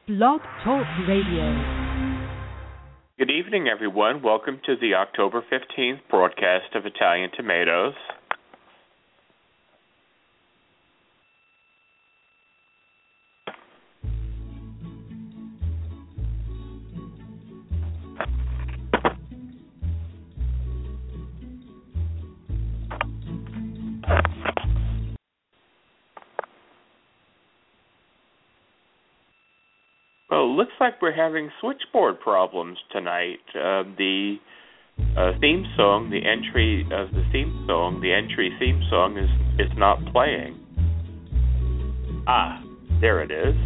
Blog Talk Radio. Good evening, everyone. Welcome to the October 15th broadcast of Italian Tomatoes. Well, looks like we're having switchboard problems tonight. The theme song, the entry of the theme song, the entry theme song is not playing. Ah, there it is.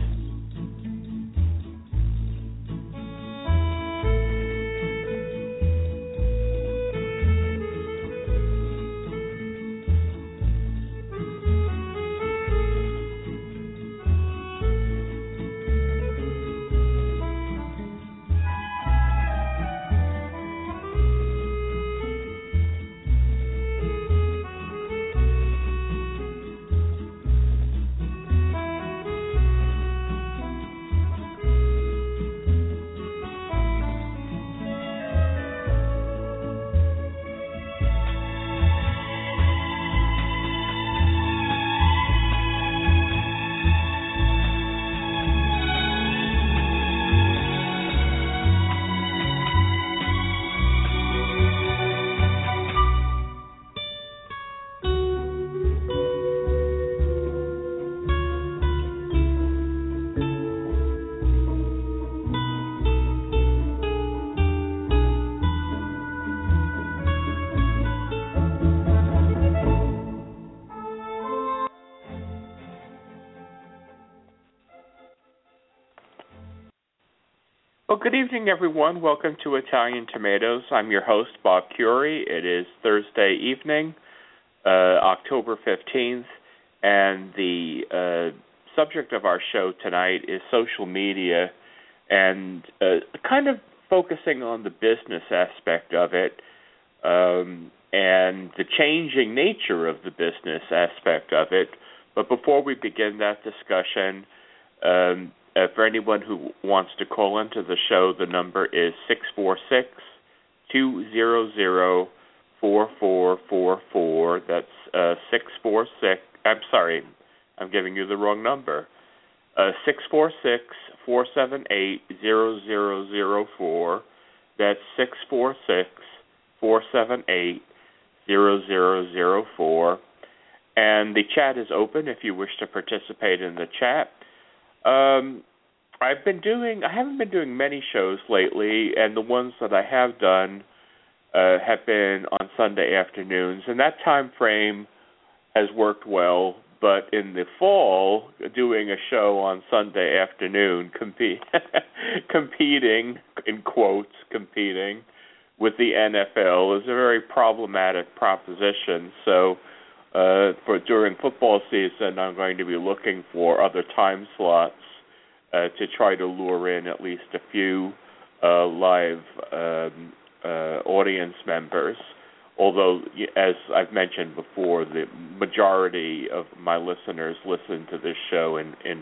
Well, good evening, everyone. Welcome to Italian Tomatoes. I'm your host, Bob Curie. It is Thursday evening, October 15th, and the subject of our show tonight is social media and kind of focusing on the business aspect of it and the changing nature of the business aspect of it. But before we begin that discussion, for anyone who wants to call into the show, the number is 646-200-4444. That's 646. I'm sorry, I'm giving you the wrong number. 646-478-0004. That's 646-478-0004. And the chat is open if you wish to participate in the chat. I haven't been doing many shows lately, and the ones that I have done have been on Sunday afternoons, and that time frame has worked well. But in the fall, doing a show on Sunday afternoon, competing, in quotes, competing with the NFL is a very problematic proposition. So during football season, I'm going to be looking for other time slots to try to lure in at least a few live audience members. Although, as I've mentioned before, the majority of my listeners listen to this show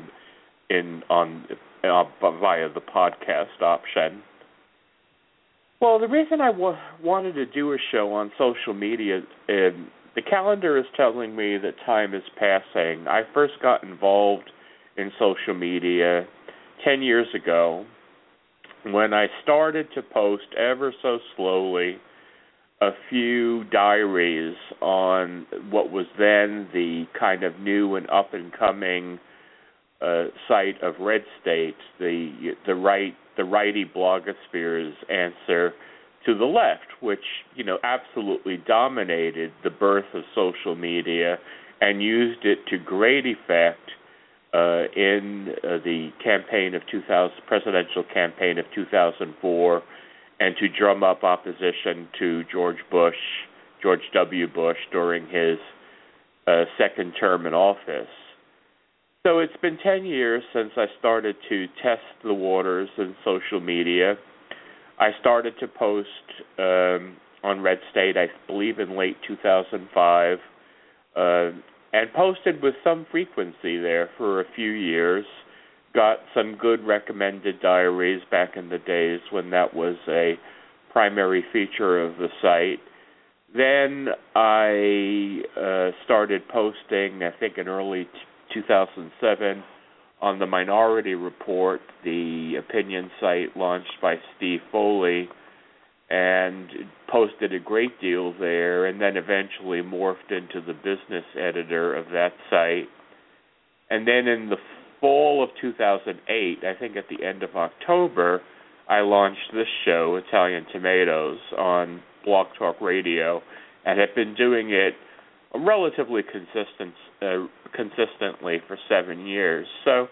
via the podcast option. Well, the reason I wanted to do a show on social media, the calendar is telling me that time is passing. I first got involved in social media 10 years ago when I started to post ever so slowly a few diaries on what was then the kind of new and up-and-coming site of Red State, the righty blogosphere's answer to the left, which, absolutely dominated the birth of social media and used it to great effect in the presidential campaign of 2004, and to drum up opposition to George W. Bush, during his second term in office. So it's been 10 years since I started to test the waters in social media. I started to post on Red State, I believe in late 2005, and posted with some frequency there for a few years, got some good recommended diaries back in the days when that was a primary feature of the site. Then I started posting, I think in early 2007, on the Minority Report, the opinion site launched by Steve Foley, and posted a great deal there, and then eventually morphed into the business editor of that site. And then in the fall of 2008, I think at the end of October, I launched this show, Italian Tomatoes, on Blog Talk Radio, and have been doing it relatively consistently for 7 years. So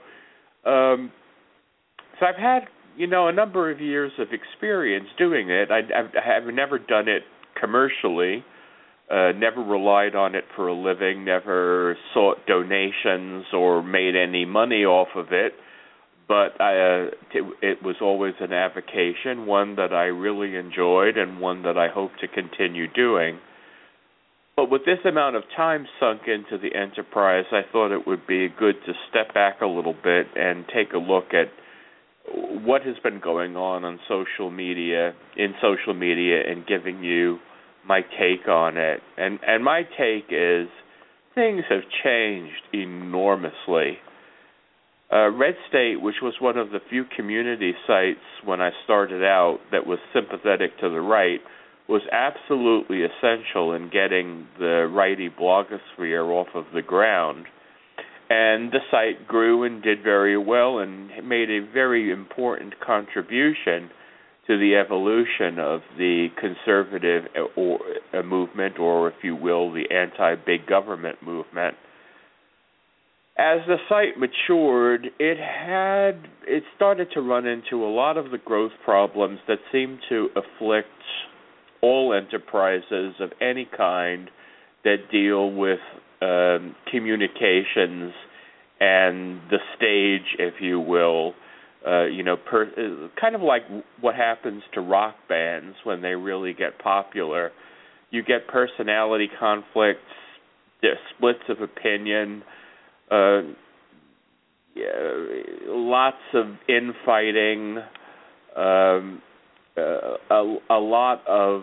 I've had, a number of years of experience doing it. I've never done it commercially, never relied on it for a living, never sought donations or made any money off of it. But it was always an avocation, one that I really enjoyed and one that I hope to continue doing. But with this amount of time sunk into the enterprise, I thought it would be good to step back a little bit and take a look at what has been going on social media, and giving you my take on it. And my take is things have changed enormously. Red State, which was one of the few community sites when I started out that was sympathetic to the right, was absolutely essential in getting the righty blogosphere off of the ground. And the site grew and did very well and made a very important contribution to the evolution of the conservative movement, or if you will, the anti-big government movement. As the site matured, it started to run into a lot of the growth problems that seem to afflict all enterprises of any kind that deal with communications and the stage, if you will. Kind of like what happens to rock bands when they really get popular. You get personality conflicts, splits of opinion, lots of infighting, a lot of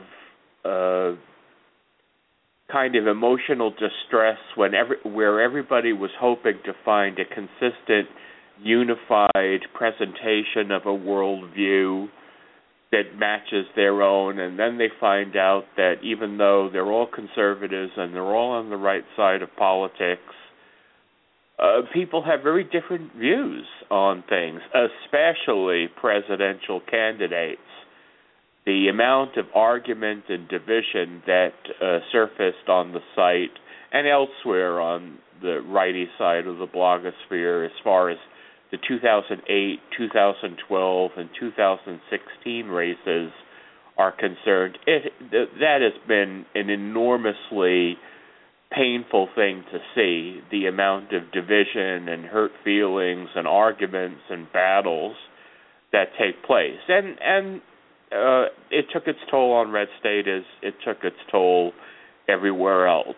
kind of emotional distress where everybody was hoping to find a consistent, unified presentation of a worldview that matches their own, and then they find out that even though they're all conservatives and they're all on the right side of politics, people have very different views on things, especially presidential candidates. The amount of argument and division that surfaced on the site and elsewhere on the righty side of the blogosphere as far as the 2008, 2012, and 2016 races are concerned, that has been an enormously painful thing to see, the amount of division and hurt feelings and arguments and battles that take place. And it took its toll on Red State as it took its toll everywhere else.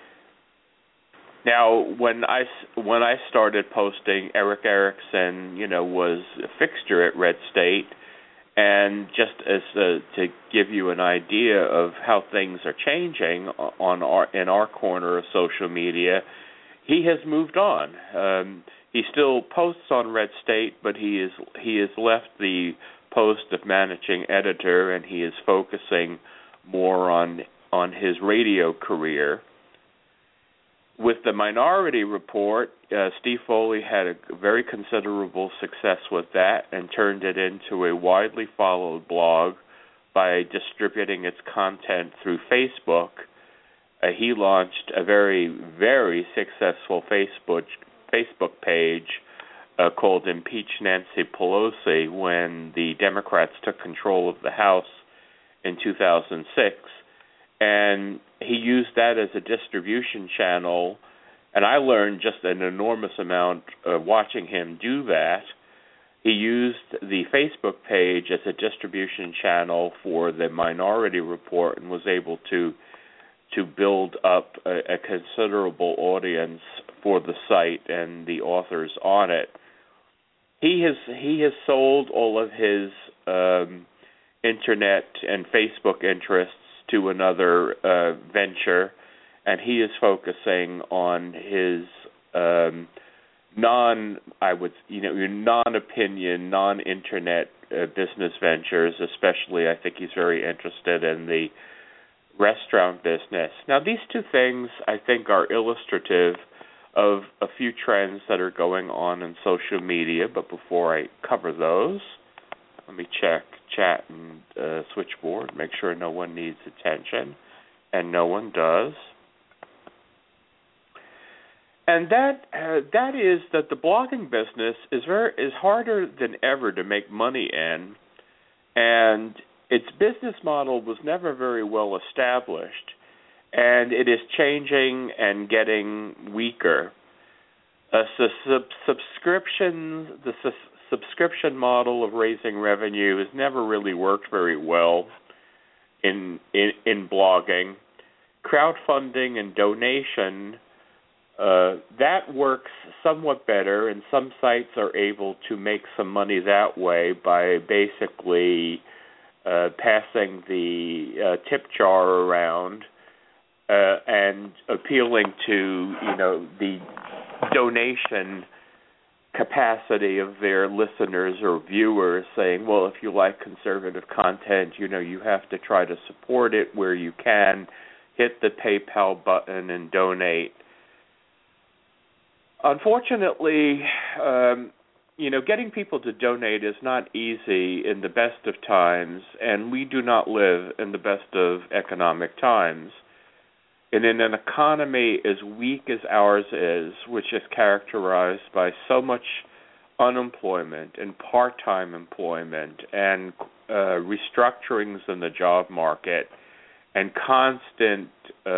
Now, when I started posting, Eric Erickson, was a fixture at Red State, and just as to give you an idea of how things are changing in our corner of social media, he has moved on. He still posts on Red State, but he has left the post of managing editor, and he is focusing more on his radio career. With the Minority Report, Steve Foley had a very considerable success with that and turned it into a widely followed blog by distributing its content through Facebook. He launched a very, very successful Facebook page called Impeach Nancy Pelosi when the Democrats took control of the House in 2006. And he used that as a distribution channel, and I learned just an enormous amount watching him do that. He used the Facebook page as a distribution channel for the Minority Report and was able to build up a considerable audience for the site and the authors on it. he has sold all of his internet and Facebook interests to another venture, and he is focusing on his non-opinion, non-internet business ventures. Especially, I think he's very interested in the restaurant business. Now, these two things, I think, are illustrative of a few trends that are going on in social media. But before I cover those, let me check chat and switchboard, make sure no one needs attention, and no one does. And that is that the blogging business is harder than ever to make money in, and its business model was never very well established, and it is changing and getting weaker. The subscription model of raising revenue has never really worked very well in blogging. Crowdfunding and donation, that works somewhat better, and some sites are able to make some money that way by basically passing the tip jar around and appealing to the donation capacity of their listeners or viewers, saying, well, if you like conservative content, you have to try to support it where you can. Hit the PayPal button and donate. Unfortunately, getting people to donate is not easy in the best of times, and we do not live in the best of economic times. And in an economy as weak as ours is, which is characterized by so much unemployment and part-time employment and restructurings in the job market and constant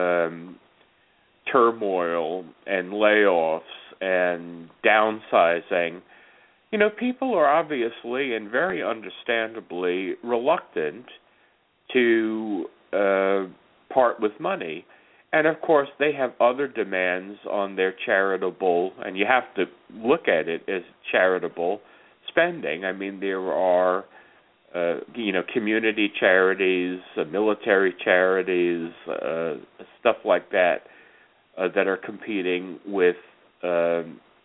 turmoil and layoffs and downsizing, people are obviously and very understandably reluctant to part with money. And, of course, they have other demands on their charitable, and you have to look at it as charitable spending. I mean, there are, community charities, military charities, stuff like that, that are competing with the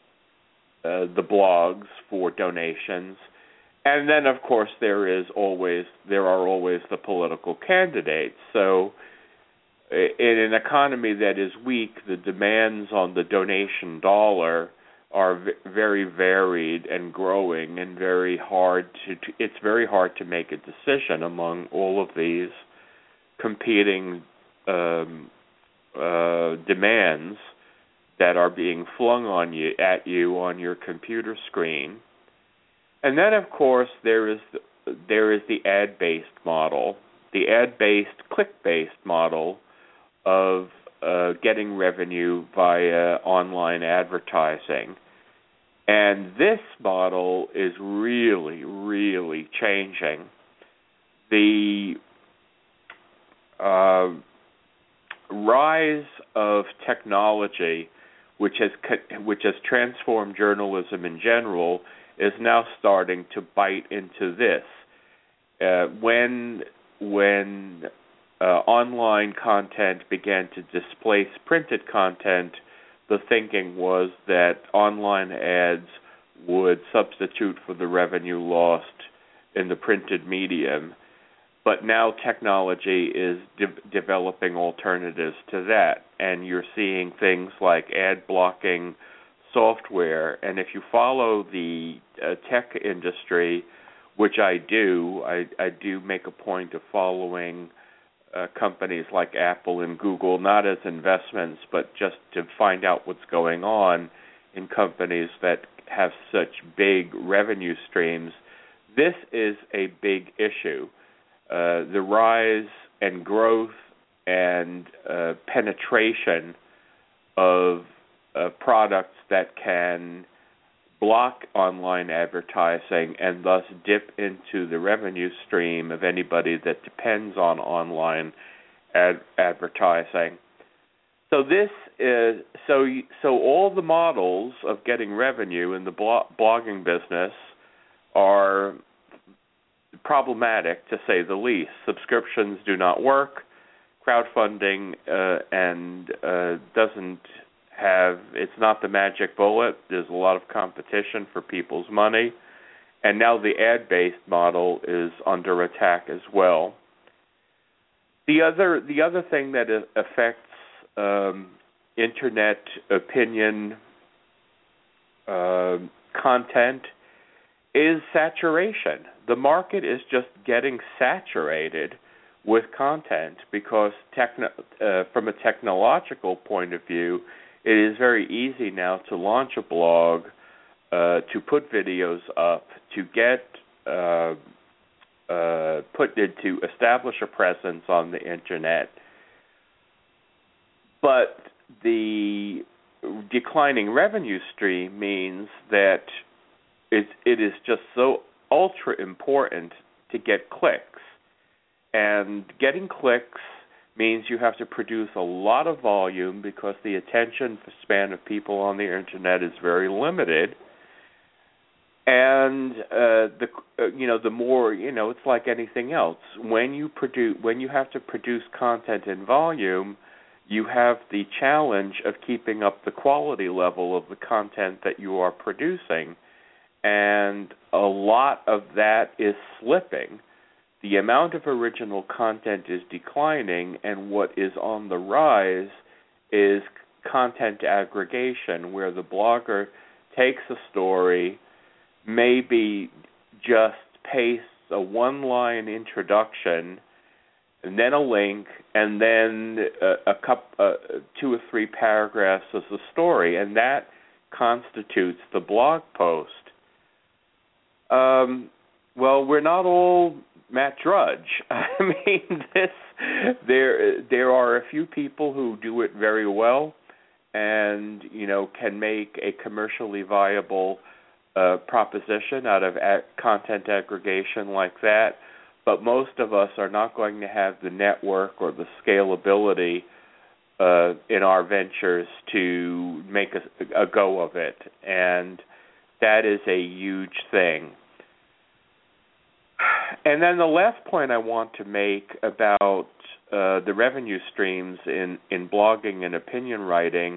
blogs for donations. And then, of course, there are always the political candidates. So in an economy that is weak, the demands on the donation dollar are very varied and growing, and it's very hard to make a decision among all of these competing demands that are being flung at you on your computer screen. And then, of course, there is the ad-based model, the ad-based, click-based model of getting revenue via online advertising. And this model is really, really changing. The rise of technology, which has transformed journalism in general, is now starting to bite into this. When online content began to displace printed content, the thinking was that online ads would substitute for the revenue lost in the printed medium. But now technology is developing alternatives to that, and you're seeing things like ad blocking software. And if you follow the tech industry, which I do make a point of following companies like Apple and Google, not as investments, but just to find out what's going on in companies that have such big revenue streams. This is a big issue. The rise and growth and penetration of products that can block online advertising and thus dip into the revenue stream of anybody that depends on online advertising. So this so all the models of getting revenue in the blogging business are problematic, to say the least. Subscriptions do not work. Crowdfunding it's not the magic bullet. There's a lot of competition for people's money. And now the ad-based model is under attack as well. The other thing that affects internet opinion content is saturation. The market is just getting saturated with content because from a technological point of view, it is very easy now to launch a blog, to put videos up, to get to establish a presence on the internet. But the declining revenue stream means that it is just so ultra important to get clicks. And getting clicks means you have to produce a lot of volume because the attention span of people on the internet is very limited. And the more, it's like anything else. When you have to produce content in volume, you have the challenge of keeping up the quality level of the content that you are producing. And a lot of that is slipping. The amount of original content is declining, and what is on the rise is content aggregation, where the blogger takes a story, maybe just pastes a one-line introduction, and then a link, and then two or three paragraphs as the story, and that constitutes the blog post. Well, we're not all Matt Drudge. I mean, there are a few people who do it very well, and can make a commercially viable proposition out of content aggregation like that. But most of us are not going to have the network or the scalability in our ventures to make a go of it, and that is a huge thing. And then the last point I want to make about the revenue streams in blogging and opinion writing,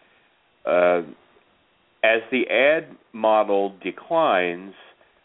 as the ad model declines,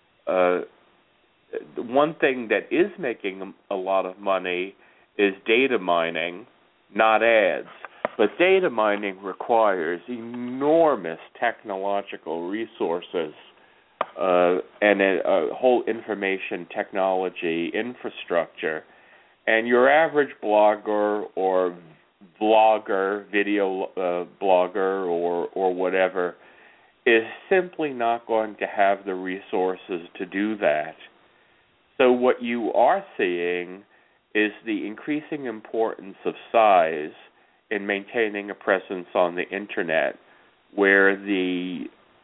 one thing that is making a lot of money is data mining, not ads. But data mining requires enormous technological resources and a whole information technology infrastructure. And your average blogger or vlogger, video blogger or whatever, is simply not going to have the resources to do that. So what you are seeing is the increasing importance of size in maintaining a presence on the internet, where the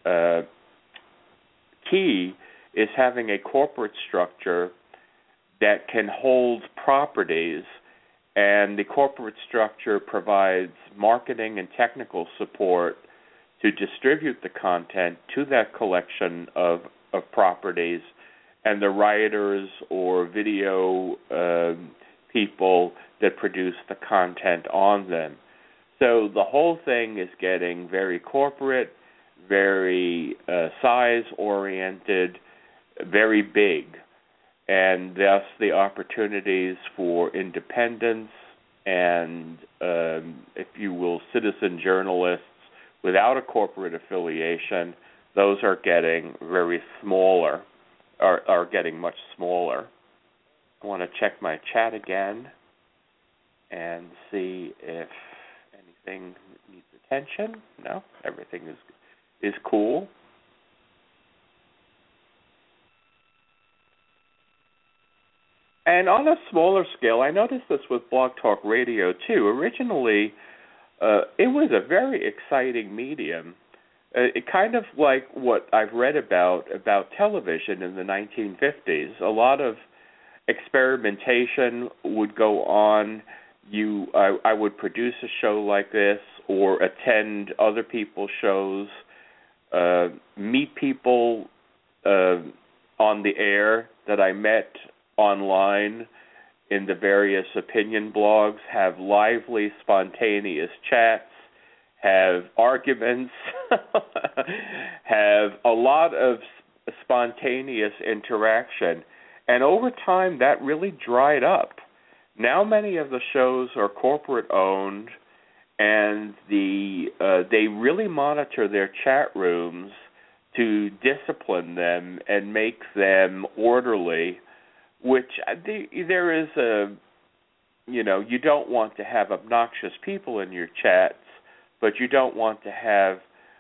key is having a corporate structure that can hold properties, and the corporate structure provides marketing and technical support to distribute the content to that collection of properties, and the writers or video people that produce the content on them. So the whole thing is getting very corporate, very size-oriented, very big, and thus the opportunities for independence and, if you will, citizen journalists without a corporate affiliation, those are getting very smaller, are getting much smaller. I want to check my chat again and see if anything needs attention. No, everything is cool. And on a smaller scale, I noticed this with Blog Talk Radio too. Originally, it was a very exciting medium. It kind of like what I've read about television in the 1950s. A lot of experimentation would go on. I would produce a show like this, or attend other people's shows, meet people on the air that I met online in the various opinion blogs, have lively, spontaneous chats, have arguments, have a lot of spontaneous interaction. And over time, that really dried up. Now many of the shows are corporate-owned, and they really monitor their chat rooms to discipline them and make them orderly, which there is you don't want to have obnoxious people in your chats, but you don't want to have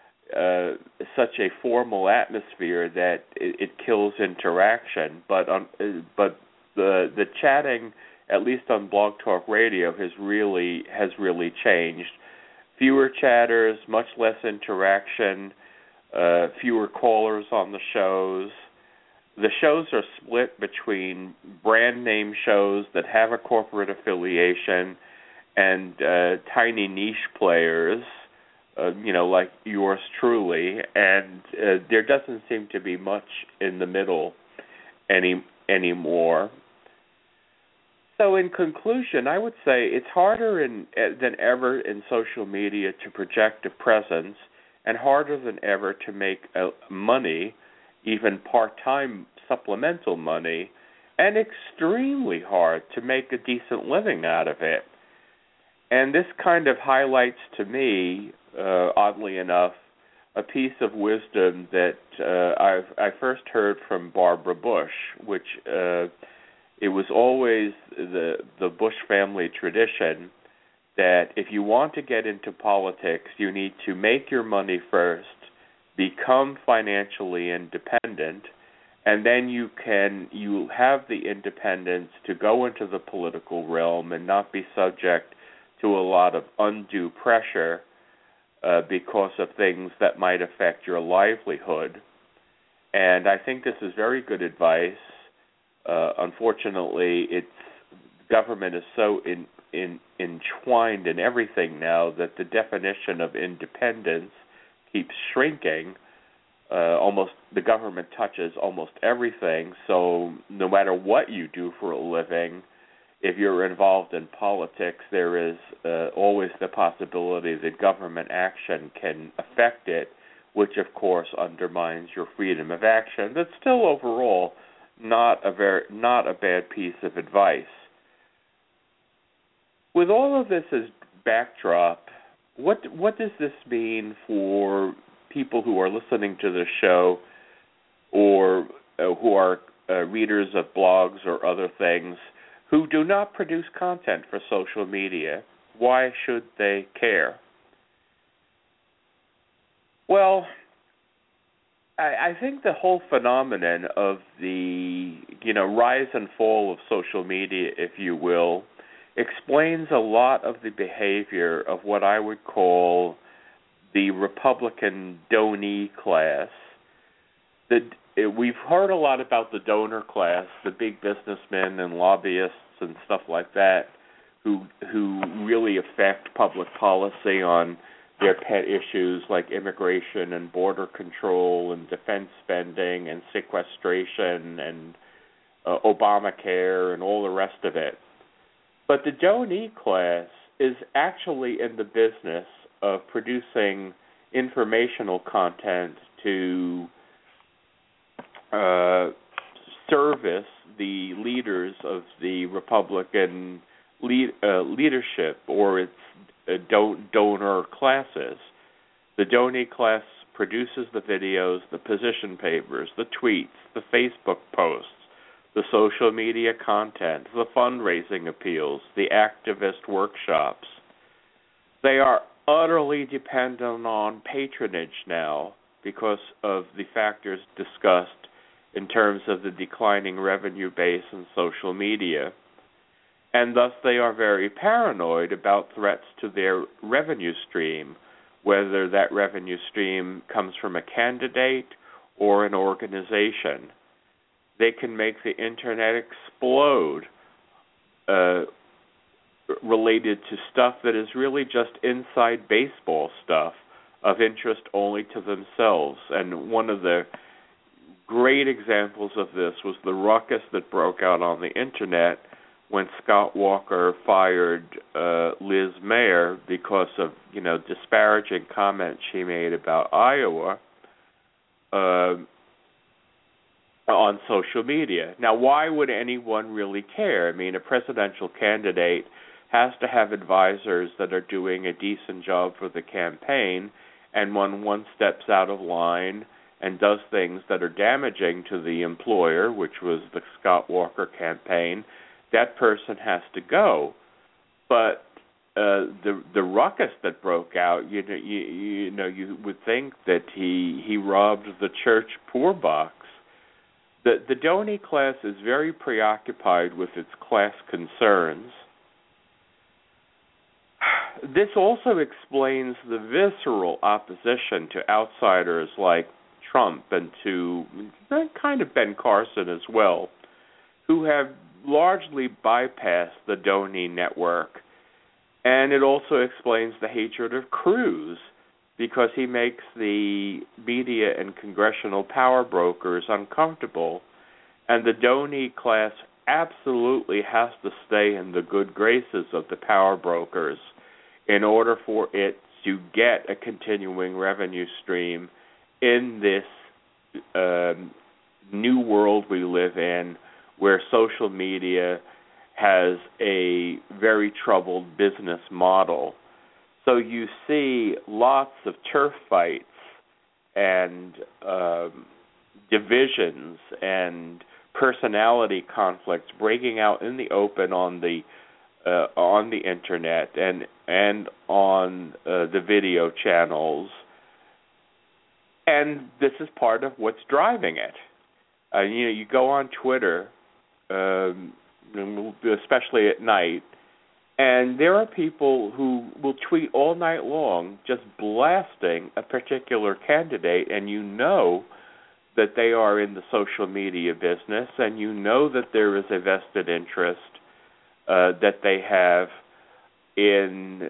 such a formal atmosphere that it kills interaction. But the chatting, at least on Blog Talk Radio, has really changed. Fewer chatters, much less interaction, fewer callers on the shows. The shows are split between brand name shows that have a corporate affiliation and tiny niche players, like yours truly, and there doesn't seem to be much in the middle anymore. So in conclusion, I would say it's harder than ever in social media to project a presence, and harder than ever to make money, even part-time supplemental money, and extremely hard to make a decent living out of it. And this kind of highlights to me, oddly enough, a piece of wisdom that I first heard from Barbara Bush, which it was always the Bush family tradition that if you want to get into politics, you need to make your money first, become financially independent, and then you have the independence to go into the political realm and not be subject to a lot of undue pressure because of things that might affect your livelihood. And I think this is very good advice. Unfortunately, government is so entwined in everything now that the definition of independence keeps shrinking. The government touches almost everything, so no matter what you do for a living, if you're involved in politics, there is always the possibility that government action can affect it, which of course undermines your freedom of action. But still, overall, not a bad piece of advice. With all of this as backdrop, what does this mean for people who are listening to the show or who are readers of blogs or other things who do not produce content for social media? Why should they care? Well, I think the whole phenomenon of the rise and fall of social media, if you will, explains a lot of the behavior of what I would call the Republican donee class. We've heard a lot about the donor class, the big businessmen and lobbyists and stuff like that, who really affect public policy on their pet issues like immigration and border control and defense spending and sequestration and Obamacare and all the rest of it. But the donee class is actually in the business of producing informational content to service the leaders of the Republican leadership or its donor classes. The donee class produces the videos, the position papers, the tweets, the Facebook posts, the social media content, the fundraising appeals, the activist workshops. They are utterly dependent on patronage now because of the factors discussed in terms of the declining revenue base in social media. And thus they are very paranoid about threats to their revenue stream, whether that revenue stream comes from a candidate or an organization. They can make the internet explode related to stuff that is really just inside baseball stuff of interest only to themselves. And one of the great examples of this was the ruckus that broke out on the internet when Scott Walker fired Liz Mayer because of, disparaging comments she made about Iowa on social media. Now, why would anyone really care? I mean, a presidential candidate has to have advisors that are doing a decent job for the campaign, and when one steps out of line and does things that are damaging to the employer, which was the Scott Walker campaign, that person has to go. But the ruckus that broke out, you would think that he robbed the church poor box. The Doney class is very preoccupied with its class concerns. This also explains the visceral opposition to outsiders like Trump and to kind of Ben Carson as well, who have largely bypassed the Doney network. And it also explains the hatred of Cruz, because he makes the media and congressional power brokers uncomfortable. And the Doney class absolutely has to stay in the good graces of the power brokers in order for it to get a continuing revenue stream in this new world we live in, where social media has a very troubled business model. So you see lots of turf fights and divisions and personality conflicts breaking out in the open on the internet and on the video channels, and this is part of what's driving it. You go on Twitter, especially at night, and there are people who will tweet all night long just blasting a particular candidate, and you know that they are in the social media business, and you know that there is a vested interest that they have in,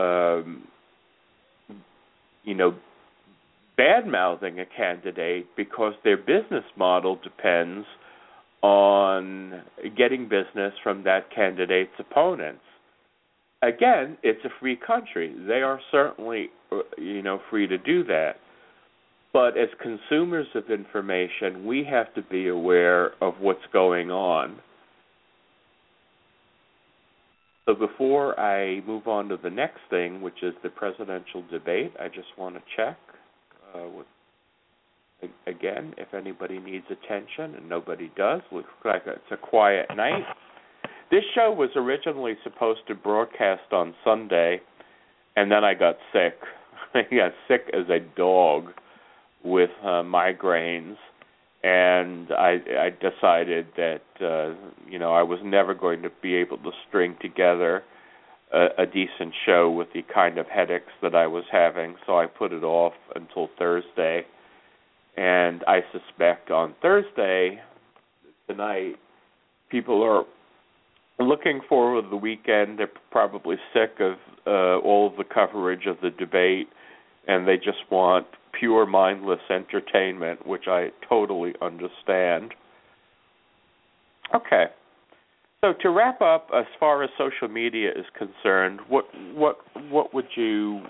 bad-mouthing a candidate because their business model depends on getting business from that candidate's opponents. Again, it's a free country. They are certainly, free to do that. But as consumers of information, we have to be aware of what's going on. So before I move on to the next thing, which is the presidential debate, I just want to check, again, if anybody needs attention, and nobody does. Looks like it's a quiet night. This show was originally supposed to broadcast on Sunday, and then I got sick. I got sick as a dog with migraines, and I decided that I was never going to be able to string together a decent show with the kind of headaches that I was having, so I put it off until Thursday. And I suspect on Thursday, tonight, people are looking forward to the weekend. They're probably sick of all of the coverage of the debate, and they just want pure mindless entertainment, which I totally understand. Okay. So to wrap up, as far as social media is concerned, what would you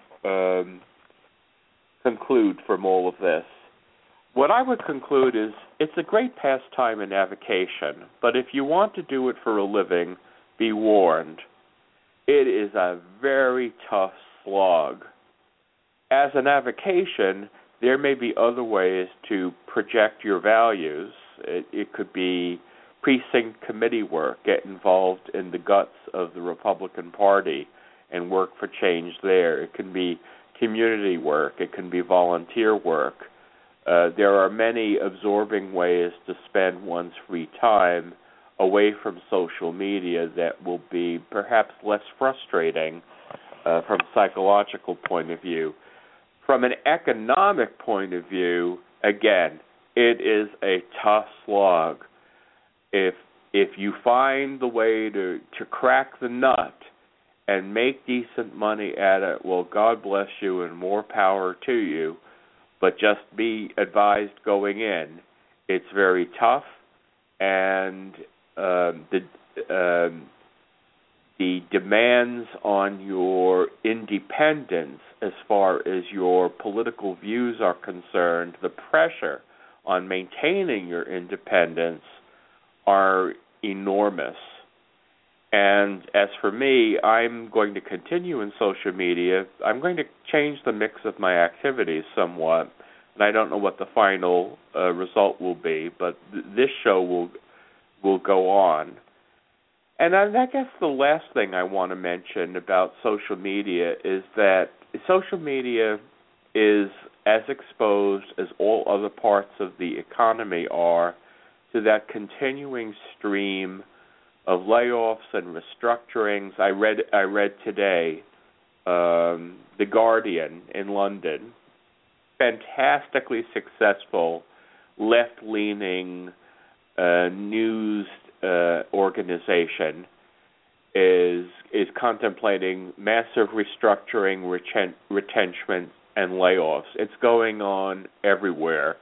conclude from all of this? What I would conclude is it's a great pastime in avocation, but if you want to do it for a living, be warned. It is a very tough slog. As an avocation, there may be other ways to project your values. It could be precinct committee work, get involved in the guts of the Republican Party and work for change there. It can be community work. It can be volunteer work. There are many absorbing ways to spend one's free time away from social media that will be perhaps less frustrating from a psychological point of view. From an economic point of view, again, it is a tough slog. If you find the way to crack the nut and make decent money at it, well, God bless you and more power to you. But just be advised going in, it's very tough, and the demands on your independence as far as your political views are concerned, the pressure on maintaining your independence are enormous. And as for me, I'm going to continue in social media. I'm going to change the mix of my activities somewhat, and I don't know what the final result will be, but this show will go on. And I guess the last thing I want to mention about social media is that social media is as exposed as all other parts of the economy are to that continuing stream of layoffs and restructurings. I read today, The Guardian in London, fantastically successful left-leaning news organization is contemplating massive restructuring, retrenchment, and layoffs. It's going on everywhere.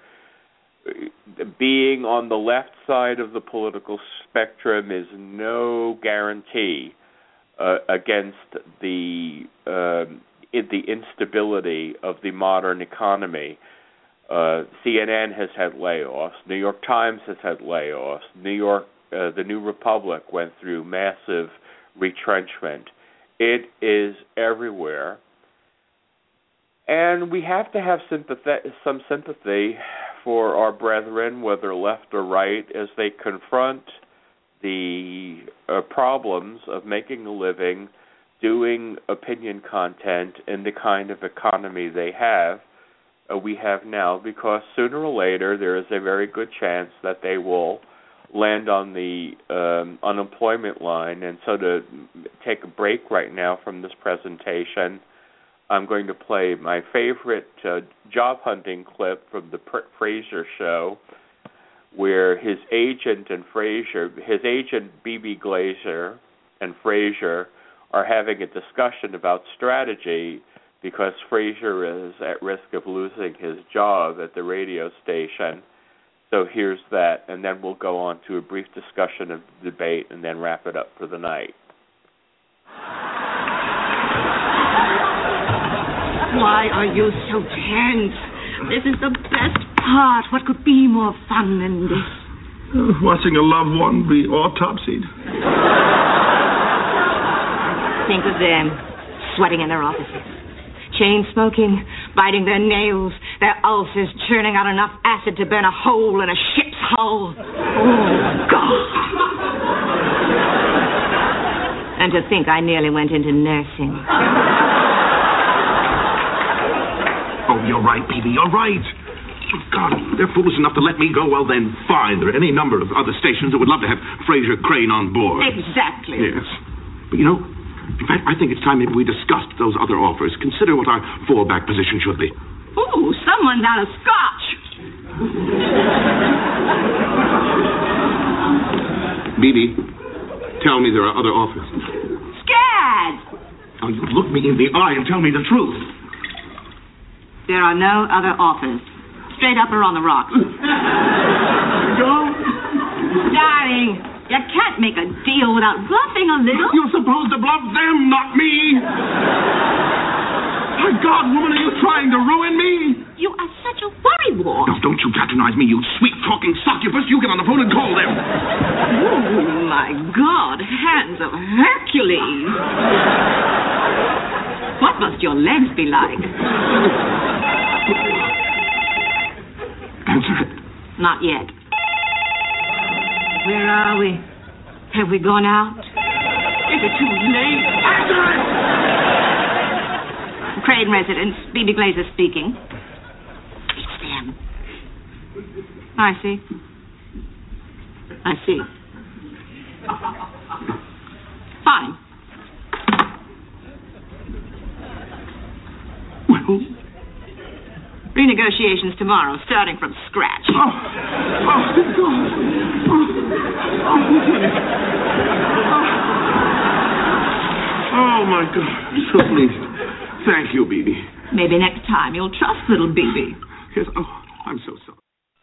Being on the left side of the political spectrum is no guarantee against the instability of the modern economy. CNN has had layoffs. New York Times has had layoffs. The New Republic went through massive retrenchment. It is everywhere. And we have to have some sympathy for our brethren, whether left or right, as they confront the problems of making a living, doing opinion content in the kind of economy we have now, because sooner or later there is a very good chance that they will land on the unemployment line. And so to take a break right now from this presentation, I'm going to play my favorite job hunting clip from the Frasier show, where his agent B.B. Glazer and Frasier are having a discussion about strategy because Frasier is at risk of losing his job at the radio station. So here's that, and then we'll go on to a brief discussion of debate and then wrap it up for the night. Why are you so tense? This is the best part. What could be more fun than this? Watching a loved one be autopsied. Think of them, sweating in their offices, chain smoking, biting their nails, their ulcers churning out enough acid to burn a hole in a ship's hull. Oh, God. And to think I nearly went into nursing. Oh, you're right, Peavy, you're right. Oh, God, they're foolish enough to let me go. Well, then, fine. There are any number of other stations that would love to have Frasier Crane on board. Exactly. Yes. But, in fact, I think it's time maybe we discussed those other offers. Consider what our fallback position should be. Ooh, someone's out of scotch. Bibi, tell me there are other offers. Scared. Now, you look me in the eye and tell me the truth. There are no other offers. Straight up or on the rocks. No? Darling, you can't make a deal without bluffing a little. You're supposed to bluff them, not me. My God, woman, are you trying to ruin me? You are such a worrywart. Now, don't you patronize me, you sweet-talking succubus. You get on the phone and call them. Oh, my God, hands of Hercules. What must your legs be like? Answer it. Not yet. Where are we? Have we gone out? Is it too late? Answer it! Crane residence, B.B. Glazer speaking. It's them. I see. Fine. Well? Renegotiations tomorrow, starting from scratch. Oh, God. Oh, my my God, I'm so pleased. Thank you, Bibi. Maybe next time you'll trust little Bibi. Yes, oh, I'm so sorry.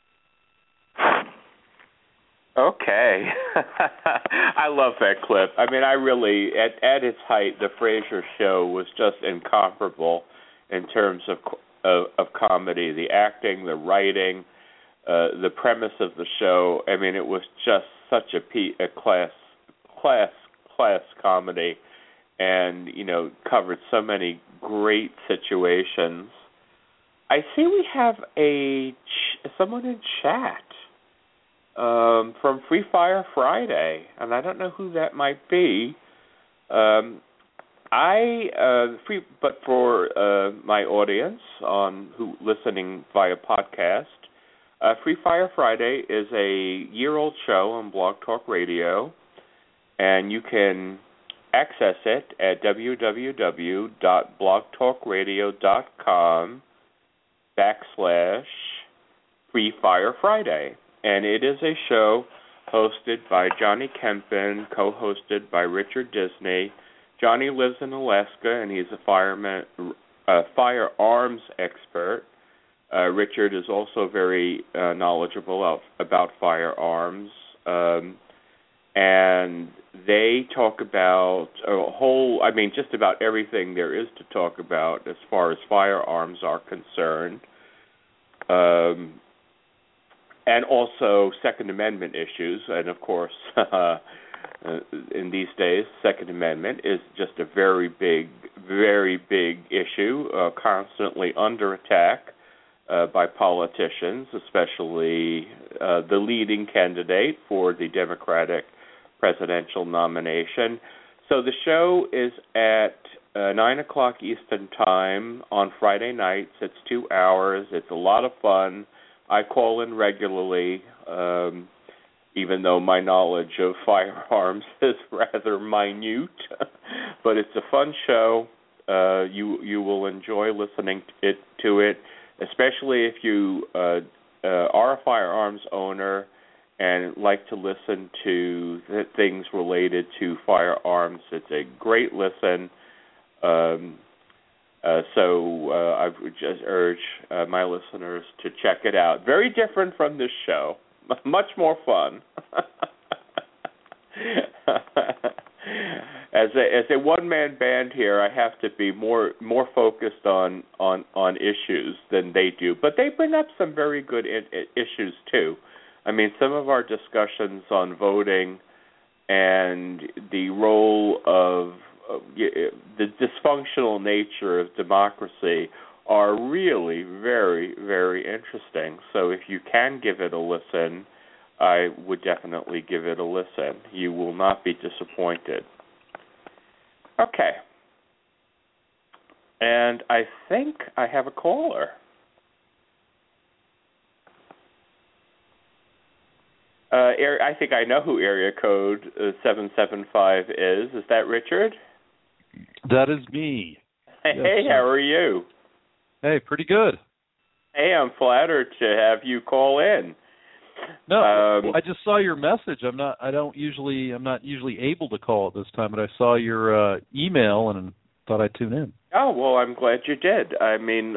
Okay. I love that clip. I mean, I really, at its height, the Frasier Show was just incomparable in terms of comedy, the acting, the writing, the premise of the show. I mean, it was just such a class comedy, and covered so many great situations. I see we have someone in chat from Free Fire Friday, and I don't know who that might be. But for my audience who listening via podcast, Free Fire Friday is a year-old show on Blog Talk Radio, and you can access it at www.blogtalkradio.com/Free Fire Friday. And it is a show hosted by Johnny Kempin, co-hosted by Richard Disney. Johnny lives in Alaska, and he's a firearms expert. Richard is also very knowledgeable about firearms. And they talk about just about everything there is to talk about as far as firearms are concerned. And also Second Amendment issues. And, of course, in these days, Second Amendment is just a very big issue, constantly under attack by politicians, especially the leading candidate for the Democratic presidential nomination. So the show is at 9 o'clock Eastern Time on Friday nights. It's 2 hours. It's a lot of fun. I call in regularly, even though my knowledge of firearms is rather minute. But it's a fun show. You will enjoy listening to it, especially if you are a firearms owner and like to listen to things related to firearms. It's a great listen. So I would just urge my listeners to check it out. Very different from this show. Much more fun. As a one-man band here, I have to be more focused on issues than they do. But they bring up some very good issues, too. I mean, some of our discussions on voting and the role of the dysfunctional nature of democracy are really very, very interesting. So if you can give it a listen, I would definitely give it a listen. You will not be disappointed. Okay. And I think I have a caller. I think I know who area code 775 is. Is that Richard? That is me. Hey, yes, how are you? Hey, pretty good. Hey, I'm flattered to have you call in. No, I just saw your message. I'm not usually able to call at this time, but I saw your email and thought I'd tune in. Oh, well, I'm glad you did. I mean,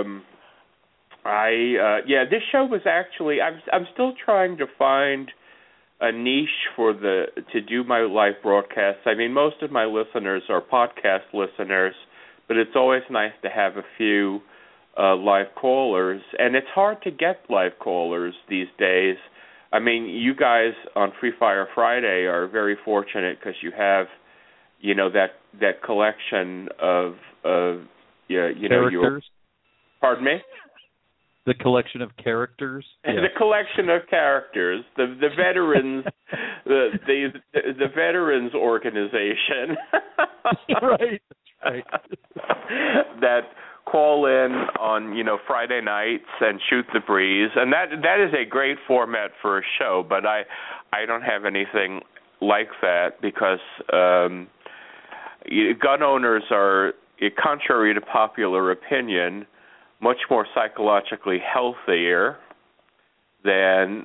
this show was actually I'm still trying to find a niche to do my live broadcasts. I mean, most of my listeners are podcast listeners, but it's always nice to have a few live callers, and it's hard to get live callers these days. I mean, you guys on Free Fire Friday are very fortunate because you have, that collection of characters. Pardon me? The collection of characters. Yes. The collection of characters. The veterans. the veterans organization. Right. That call in on Friday nights and shoot the breeze, and that is a great format for a show. But I don't have anything like that because gun owners are, contrary to popular opinion, much more psychologically healthier than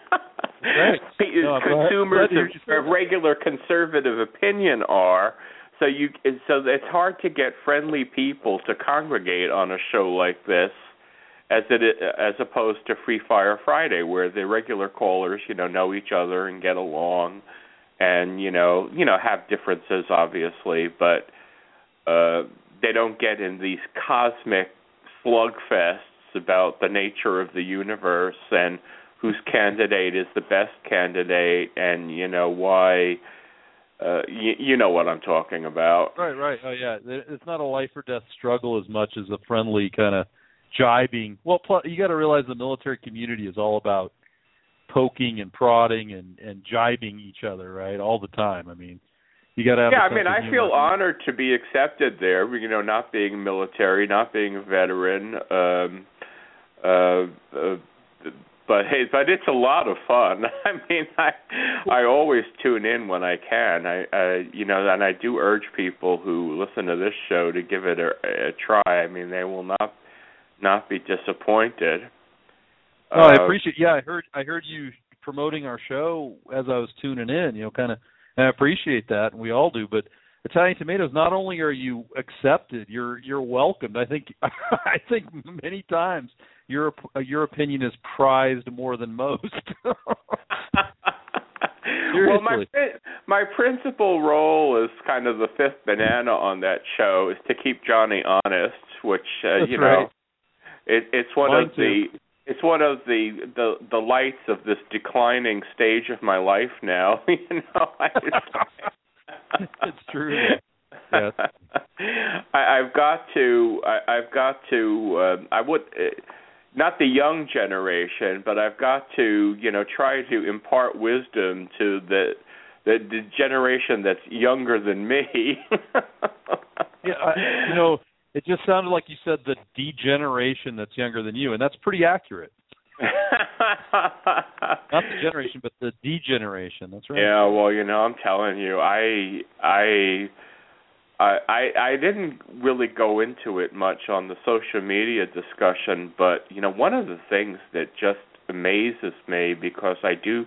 consumers of regular conservative opinion are. so it's hard to get friendly people to congregate on a show like this, as opposed to Free Fire Friday, where the regular callers, know each other and get along, and have differences obviously, but they don't get in these cosmic slugfests about the nature of the universe and whose candidate is the best candidate, and why. You know what I'm talking about. Right. Oh, yeah. It's not a life or death struggle as much as a friendly kind of jibing. Well, you got to realize the military community is all about poking and prodding and jibing each other, right, all the time. I mean, you got to have. Yeah, I feel honored to be accepted there. Not being military, not being a veteran. But it's a lot of fun. I always tune in when I can. And I do urge people who listen to this show to give it a try. They will not be disappointed. Oh, I appreciate. Yeah, I heard you promoting our show as I was tuning in. Kind of, and I appreciate that, and we all do. But Italian Tomatoes, not only are you accepted, you're welcomed. I think many times your opinion is prized more than most. Well, my principal role is kind of the fifth banana on that show, is to keep Johnny honest, which right. It's one of the lights of this declining stage of my life now. It's true. Yes. I've got to. I would. Not the young generation, but I've got to, try to impart wisdom to the generation that's younger than me. Yeah, it just sounded like you said the degeneration that's younger than you, and that's pretty accurate. Not the generation, but the degeneration. That's right. Yeah, well, I'm telling you, I didn't really go into it much on the social media discussion, but one of the things that just amazes me, because I do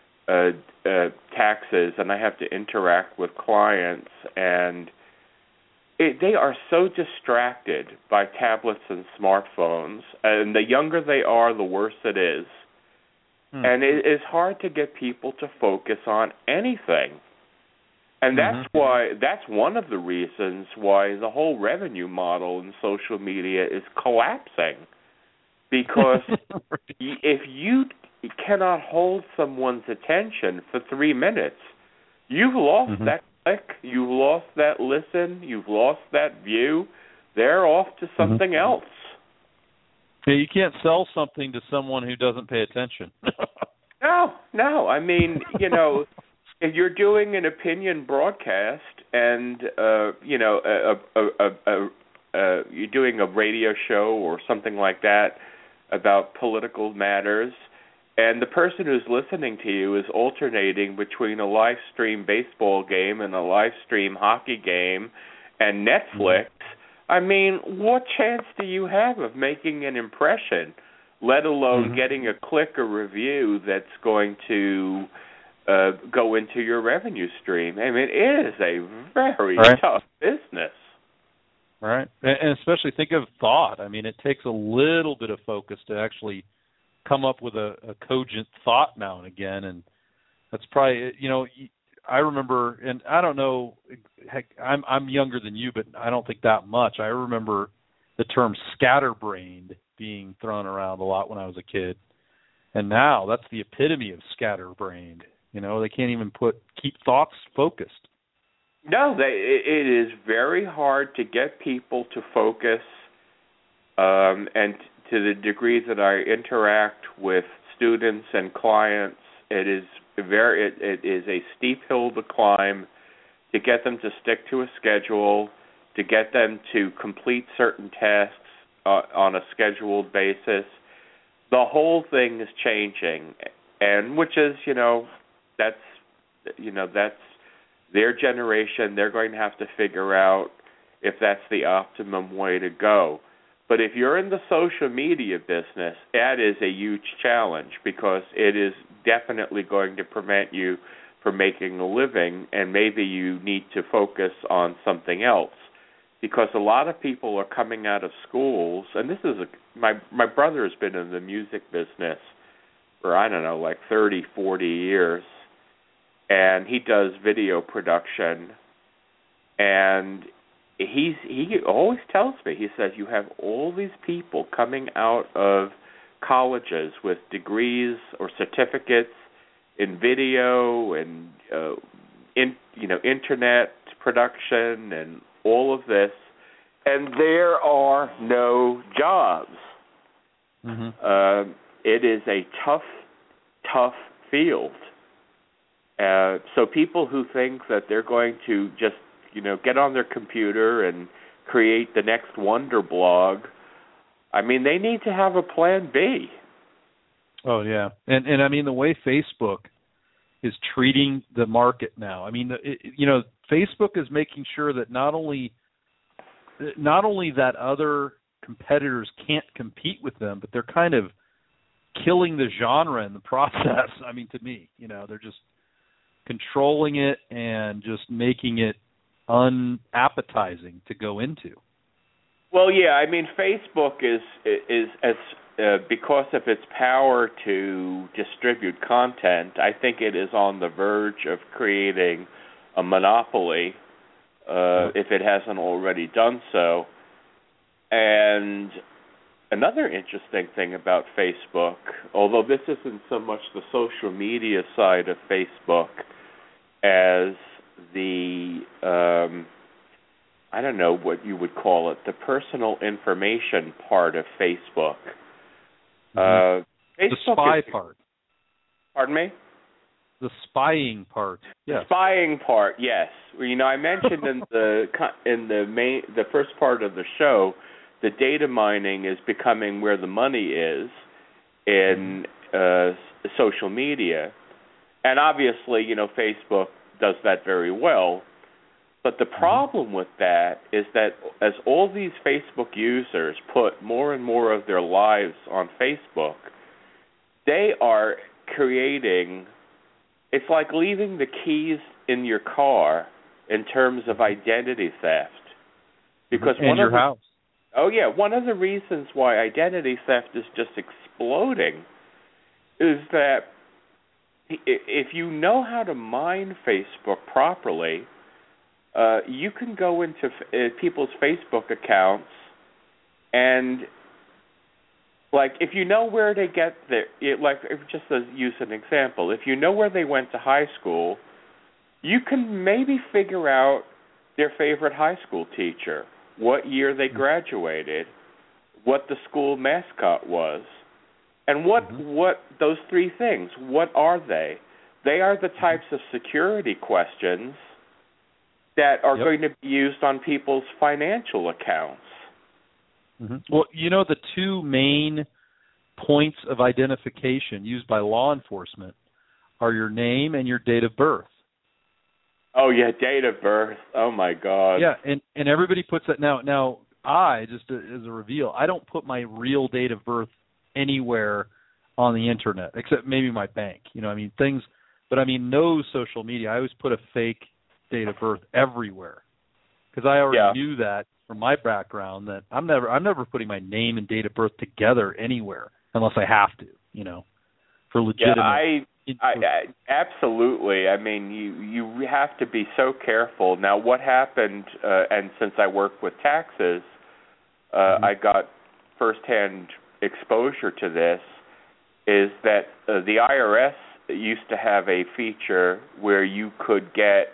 taxes and I have to interact with clients, and they are so distracted by tablets and smartphones, and the younger they are, the worse it is. And it is hard to get people to focus on anything. And that's one of the reasons why the whole revenue model in social media is collapsing. Because if you cannot hold someone's attention for 3 minutes, you've lost that click, you've lost that listen, you've lost that view. They're off to something else. Yeah, you can't sell something to someone who doesn't pay attention. No. If you're doing an opinion broadcast and you're doing a radio show or something like that about political matters, and the person who's listening to you is alternating between a live stream baseball game and a live stream hockey game and Netflix, what chance do you have of making an impression, let alone getting a click or review that's going to go into your revenue stream? It is a very tough business. Right. And especially think of thought. It takes a little bit of focus to actually come up with a cogent thought now and again. And that's probably, I remember, and I don't know, heck, I'm younger than you, but I don't think that much. I remember the term scatterbrained being thrown around a lot when I was a kid. And now that's the epitome of scatterbrained. They can't even keep thoughts focused. No, it is very hard to get people to focus, and to the degree that I interact with students and clients, it is a steep hill to climb to get them to stick to a schedule, to get them to complete certain tasks on a scheduled basis. The whole thing is changing, and which is, that's their generation. They're going to have to figure out if that's the optimum way to go. But if you're in the social media business, that is a huge challenge, because it is definitely going to prevent you for making a living, and maybe you need to focus on something else. Because a lot of people are coming out of schools, and this is my brother has been in the music business for, I don't know, like 30, 40 years, and he does video production, and he always tells me, he says, you have all these people coming out of colleges with degrees or certificates in video and internet production and all of this, and there are no jobs. It is a tough field. So people who think that they're going to just get on their computer and create the next wonder blog, I mean, they need to have a plan B. Oh yeah, and I mean the way Facebook is treating the market now. I mean, Facebook is making sure that not only that other competitors can't compete with them, but they're kind of killing the genre in the process. I mean, to me, they're just controlling it and just making it unappetizing to go into. Well, yeah, I mean, Facebook is as because of its power to distribute content, I think it is on the verge of creating a monopoly, if it hasn't already done so. And another interesting thing about Facebook, although this isn't so much the social media side of Facebook as the, I don't know what you would call it, the personal information part of Facebook. Facebook the spy part. Pardon me? The spying part. Yes. The spying part, yes. I mentioned in the first part of the show, the data mining is becoming where the money is in social media, and obviously, Facebook does that very well. But the problem with that is that as all these Facebook users put more and more of their lives on Facebook, they are creating, it's like leaving the keys in your car in terms of identity theft. Because and your house. Oh, yeah. One of the reasons why identity theft is just exploding is that if you know how to mine Facebook properly, you can go into people's Facebook accounts and, if you know where they get just to use an example, if you know where they went to high school, you can maybe figure out their favorite high school teacher, what year they graduated, what the school mascot was, and what those three things, what are they? They are the types of security questions that are going to be used on people's financial accounts. Well, the two main points of identification used by law enforcement are your name and your date of birth. Oh, yeah, date of birth. Oh, my God. Yeah, and everybody puts that. Now, I, just as a reveal, I don't put my real date of birth anywhere on the Internet, except maybe my bank. Things, but no social media. I always put a fake date of birth everywhere because I already knew that from my background that I'm never putting my name and date of birth together anywhere unless I have to, for legitimate. I absolutely. You have to be so careful. Now, what happened, and since I work with taxes, I got firsthand exposure to this, is that the IRS used to have a feature where you could get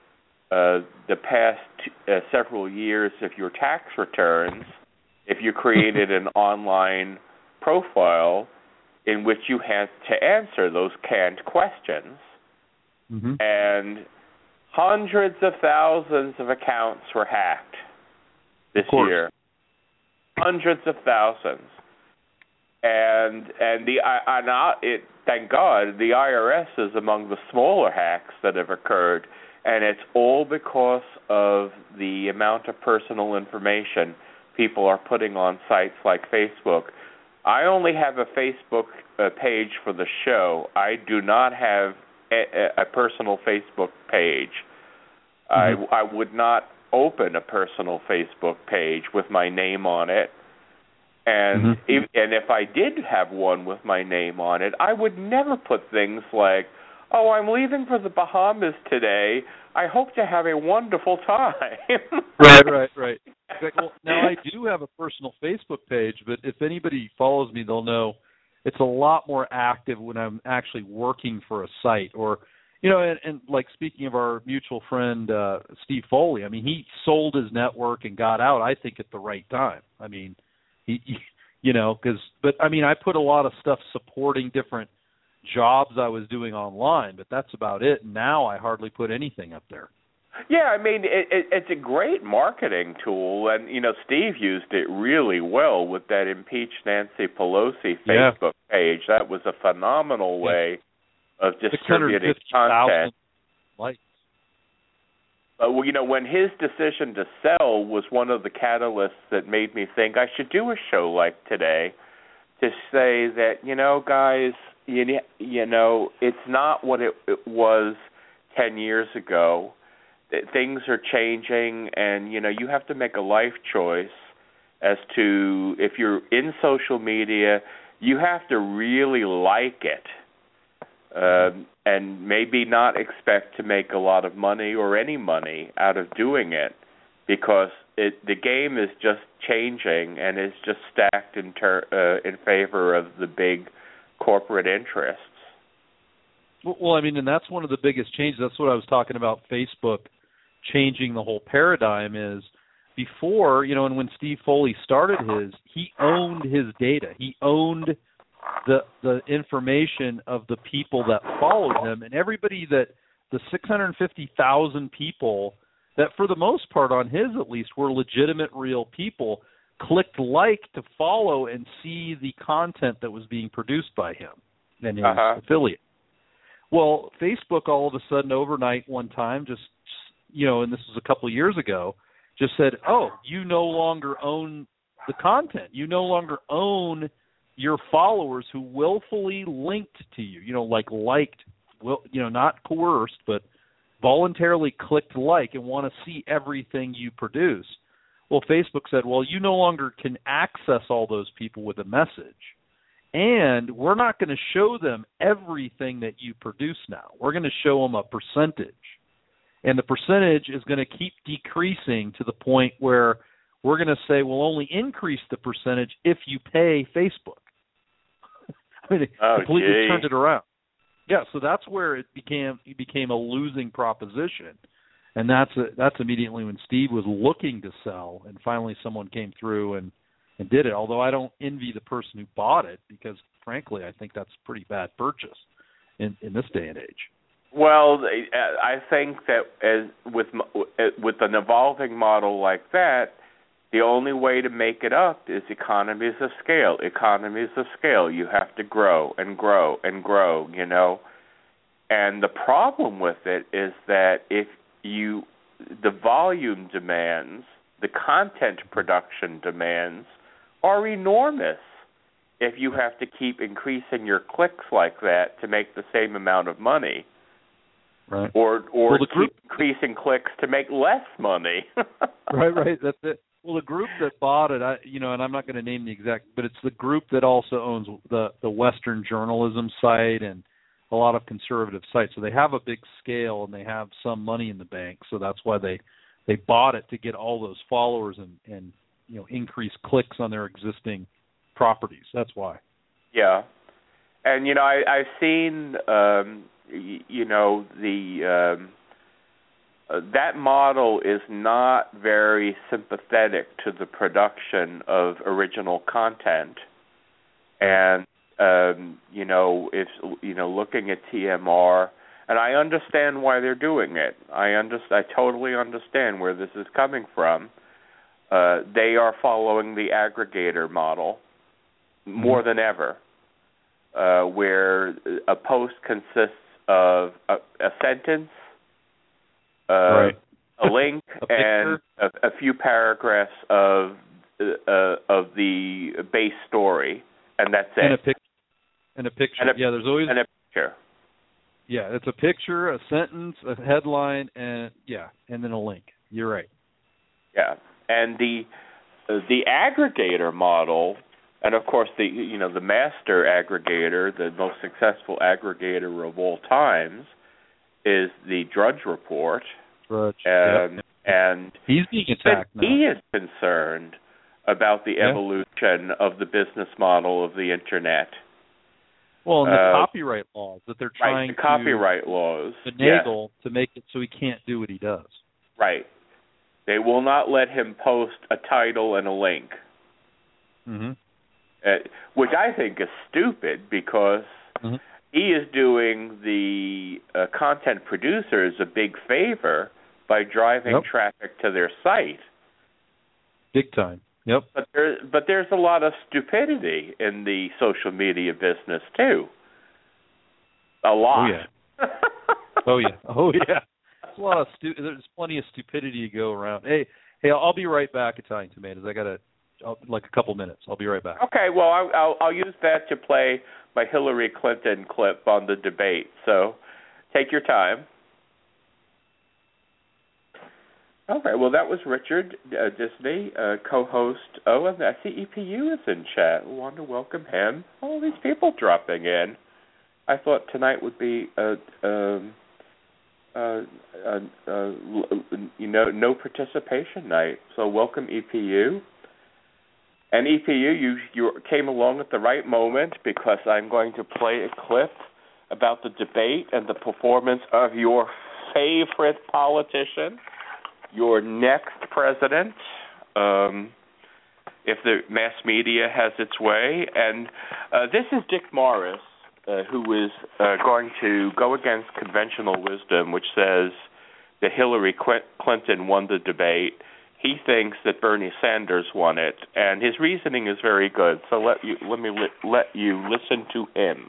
the past several years of your tax returns if you created an online profile in which you had to answer those canned questions. And hundreds of thousands of accounts were hacked this year. Hundreds of thousands. And thank God, the IRS is among the smaller hacks that have occurred. And it's all because of the amount of personal information people are putting on sites like Facebook. I only have a Facebook page for the show. I do not have a personal Facebook page. Mm-hmm. I would not open a personal Facebook page with my name on it. And if I did have one with my name on it, I would never put things like, "Oh, I'm leaving for the Bahamas today. I hope to have a wonderful time." Right. Well, now I do have a personal Facebook page, but if anybody follows me, they'll know it's a lot more active when I'm actually working for a site, or, you know, and like speaking of our mutual friend Steve Foley, I mean, he sold his network and got out, I think, at the right time. I mean, but I mean, I put a lot of stuff supporting different jobs I was doing online, but that's about it. And now I hardly put anything up there. Yeah, I mean, it's a great marketing tool, and, you know, Steve used it really well with that Impeach Nancy Pelosi Facebook page. That was a phenomenal way of distributing content. Likes. Well, you know, when his decision to sell was one of the catalysts that made me think I should do a show like today, to say that, you know, guys, you know, it's not what it was 10 years ago. Things are changing, and, you know, you have to make a life choice as to, if you're in social media, you have to really like it, and maybe not expect to make a lot of money or any money out of doing it, because the game is just changing and is just stacked in favor of the big corporate interests. Well, I mean, and that's one of the biggest changes. That's what I was talking about, Facebook changing the whole paradigm. Is before, you know, and when Steve Foley started he owned his data. He owned the information of the people that followed him, and everybody the 650,000 people that, for the most part, on his at least, were legitimate, real people, clicked like to follow and see the content that was being produced by him and his affiliate. Well, Facebook all of a sudden overnight one time just, you know, and this was a couple of years ago, just said, "Oh, you no longer own the content. You no longer own your followers who willfully linked to you, you know, liked, you know, not coerced, but voluntarily clicked like and want to see everything you produce." Well, Facebook said, "Well, you no longer can access all those people with a message, and we're not going to show them everything that you produce now. We're going to show them a percentage, and the percentage is going to keep decreasing to the point where we're going to say we'll only increase the percentage if you pay Facebook." I mean, it completely turned it around. Yeah, so that's where it became a losing proposition, and that's immediately when Steve was looking to sell, and finally someone came through and did it. Although I don't envy the person who bought it, because frankly I think that's a pretty bad purchase in this day and age. Well, I think that with an evolving model like that, the only way to make it up is economies of scale. Economies of scale. You have to grow and grow and grow, you know. And the problem with it is that the volume demands, the content production demands are enormous if you have to keep increasing your clicks like that to make the same amount of money. Right. Or keep increasing clicks to make less money. Right. That's it. Well, the group that bought it, and I'm not going to name the exact, but it's the group that also owns the Western journalism site and a lot of conservative sites. So they have a big scale and they have some money in the bank. So that's why they bought it, to get all those followers and you know, increase clicks on their existing properties. That's why. Yeah, and you know, I've seen you know, that model is not very sympathetic to the production of original content, and you know, if you know, looking at TMR, and I understand why they're doing it. I totally understand where this is coming from. They are following the aggregator model more than ever, where a post consists of a sentence, right, a link, and a few paragraphs of the base story, and that's it. And a picture. Yeah, there's always and a picture. Yeah, it's a picture, a sentence, a headline, and then a link. You're right. Yeah, and the aggregator model, and of course the master aggregator, the most successful aggregator of all times, is the Drudge Report. Drudge. And he's being attacked now. He is concerned about the evolution of the business model of the Internet. Well, and the copyright laws that they're trying the copyright laws finagle to make it so he can't do what he does. Right. They will not let him post a title and a link. Mm-hmm. Which I think is stupid because he is doing the content producers a big favor by driving traffic to their site. Big time. Yep. But there's a lot of stupidity in the social media business too. A lot. Oh yeah. There's plenty of stupidity to go around. Hey, I'll be right back, Italian Tomatoes. I got a couple minutes. I'll be right back. Okay. Well, I'll use that to play my Hillary Clinton clip on the debate. So, take your time. Okay, well, that was Richard Disney, co-host. Oh, and I see EPU is in chat. We wanted to welcome him. All these people dropping in. I thought tonight would be no participation night. So welcome EPU. And EPU, you came along at the right moment because I'm going to play a clip about the debate and the performance of your favorite politician, your next president, if the mass media has its way. And this is Dick Morris, who is going to go against conventional wisdom, which says that Hillary Clinton won the debate. He thinks that Bernie Sanders won it, and his reasoning is very good. So let me let you listen to him.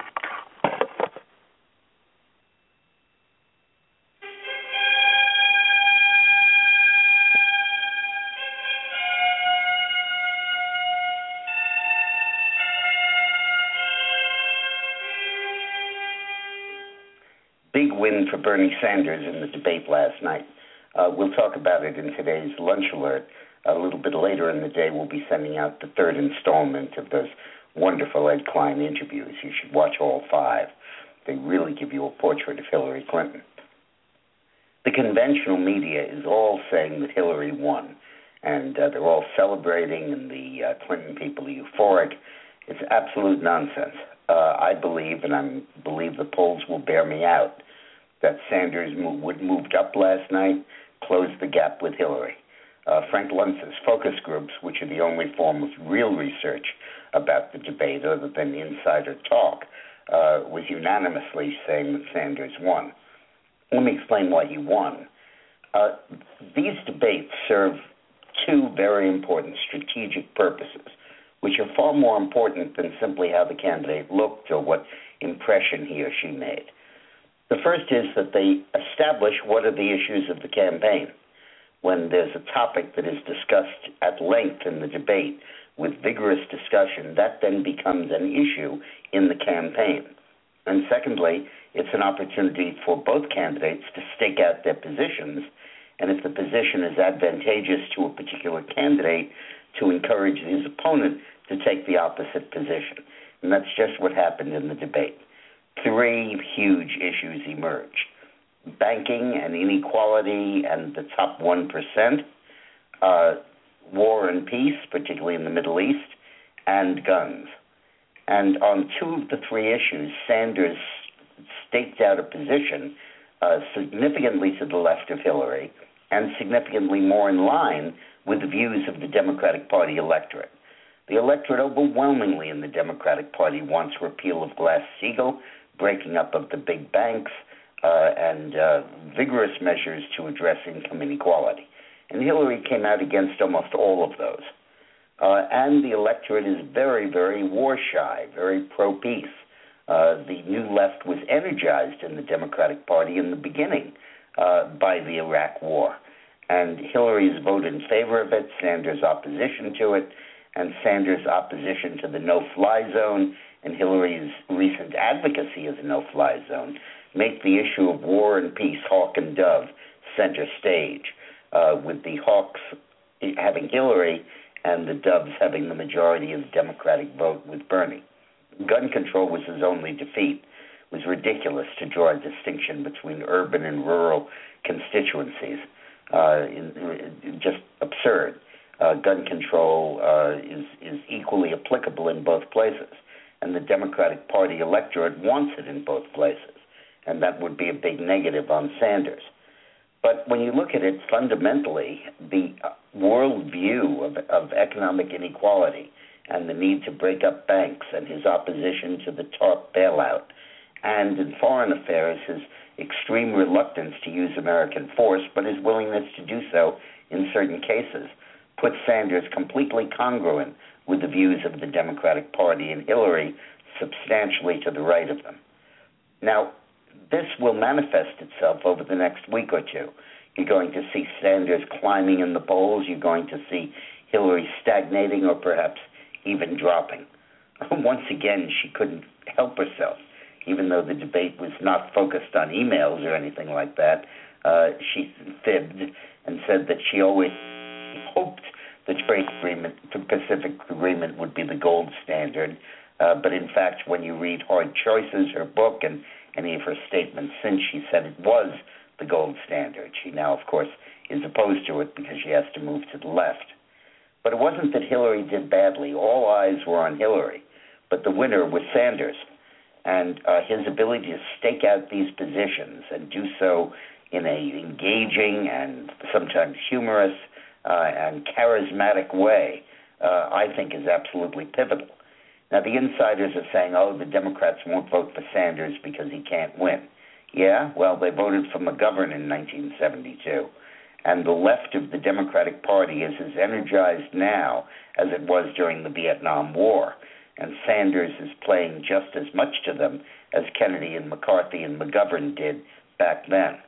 Big win for Bernie Sanders in the debate last night. We'll talk about it in today's Lunch Alert. A little bit later in the day, we'll be sending out the third installment of those wonderful Ed Klein interviews. You should watch all 5. They really give you a portrait of Hillary Clinton. The conventional media is all saying that Hillary won, and they're all celebrating, and the Clinton people are euphoric. It's absolute nonsense. I believe, and I believe the polls will bear me out, that Sanders moved up last night, closed the gap with Hillary. Frank Luntz's focus groups, which are the only form of real research about the debate other than insider talk, was unanimously saying that Sanders won. Let me explain why he won. These debates serve 2 very important strategic purposes, which are far more important than simply how the candidate looked or what impression he or she made. The first is that they establish what are the issues of the campaign. When there's a topic that is discussed at length in the debate with vigorous discussion, that then becomes an issue in the campaign. And secondly, it's an opportunity for both candidates to stake out their positions, and if the position is advantageous to a particular candidate, to encourage his opponent to take the opposite position. And that's just what happened in the debate. 3 huge issues emerged: banking and inequality and the top 1%, war and peace, particularly in the Middle East, and guns. And on 2 of the 3 issues, Sanders staked out a position significantly to the left of Hillary and significantly more in line with the views of the Democratic Party electorate. The electorate overwhelmingly in the Democratic Party wants repeal of Glass-Steagall, breaking up of the big banks, and vigorous measures to address income inequality. And Hillary came out against almost all of those. And the electorate is very, very war-shy, very pro-peace. The new left was energized in the Democratic Party in the beginning by the Iraq War. And Hillary's vote in favor of it, Sanders' opposition to it, and Sanders' opposition to the no-fly zone, and Hillary's recent advocacy of the no-fly zone make the issue of war and peace, hawk and dove, center stage, with the hawks having Hillary and the doves having the majority of the Democratic vote with Bernie. Gun control was his only defeat. It was ridiculous to draw a distinction between urban and rural constituencies. Just absurd. Gun control is equally applicable in both places, and the Democratic Party electorate wants it in both places, and that would be a big negative on Sanders. But when you look at it fundamentally, the world view of economic inequality and the need to break up banks and his opposition to the TARP bailout, and in foreign affairs, his extreme reluctance to use American force, but his willingness to do so in certain cases, puts Sanders completely congruent with the views of the Democratic Party and Hillary substantially to the right of them. Now, this will manifest itself over the next week or two. You're going to see Sanders climbing in the polls. You're going to see Hillary stagnating or perhaps even dropping. Once again, she couldn't help herself. Even though the debate was not focused on emails or anything like that, she fibbed and said that she always hoped the trade agreement, the Pacific Agreement, would be the gold standard. But in fact, when you read Hard Choices, her book, and any of her statements since, she said it was the gold standard. She now, of course, is opposed to it because she has to move to the left. But it wasn't that Hillary did badly. All eyes were on Hillary, but the winner was Sanders. And his ability to stake out these positions and do so in a engaging and sometimes humorous and charismatic way, I think is absolutely pivotal. Now, the insiders are saying, the Democrats won't vote for Sanders because he can't win. Yeah, well, they voted for McGovern in 1972. And the left of the Democratic Party is as energized now as it was during the Vietnam War. And Sanders is playing just as much to them as Kennedy and McCarthy and McGovern did back then.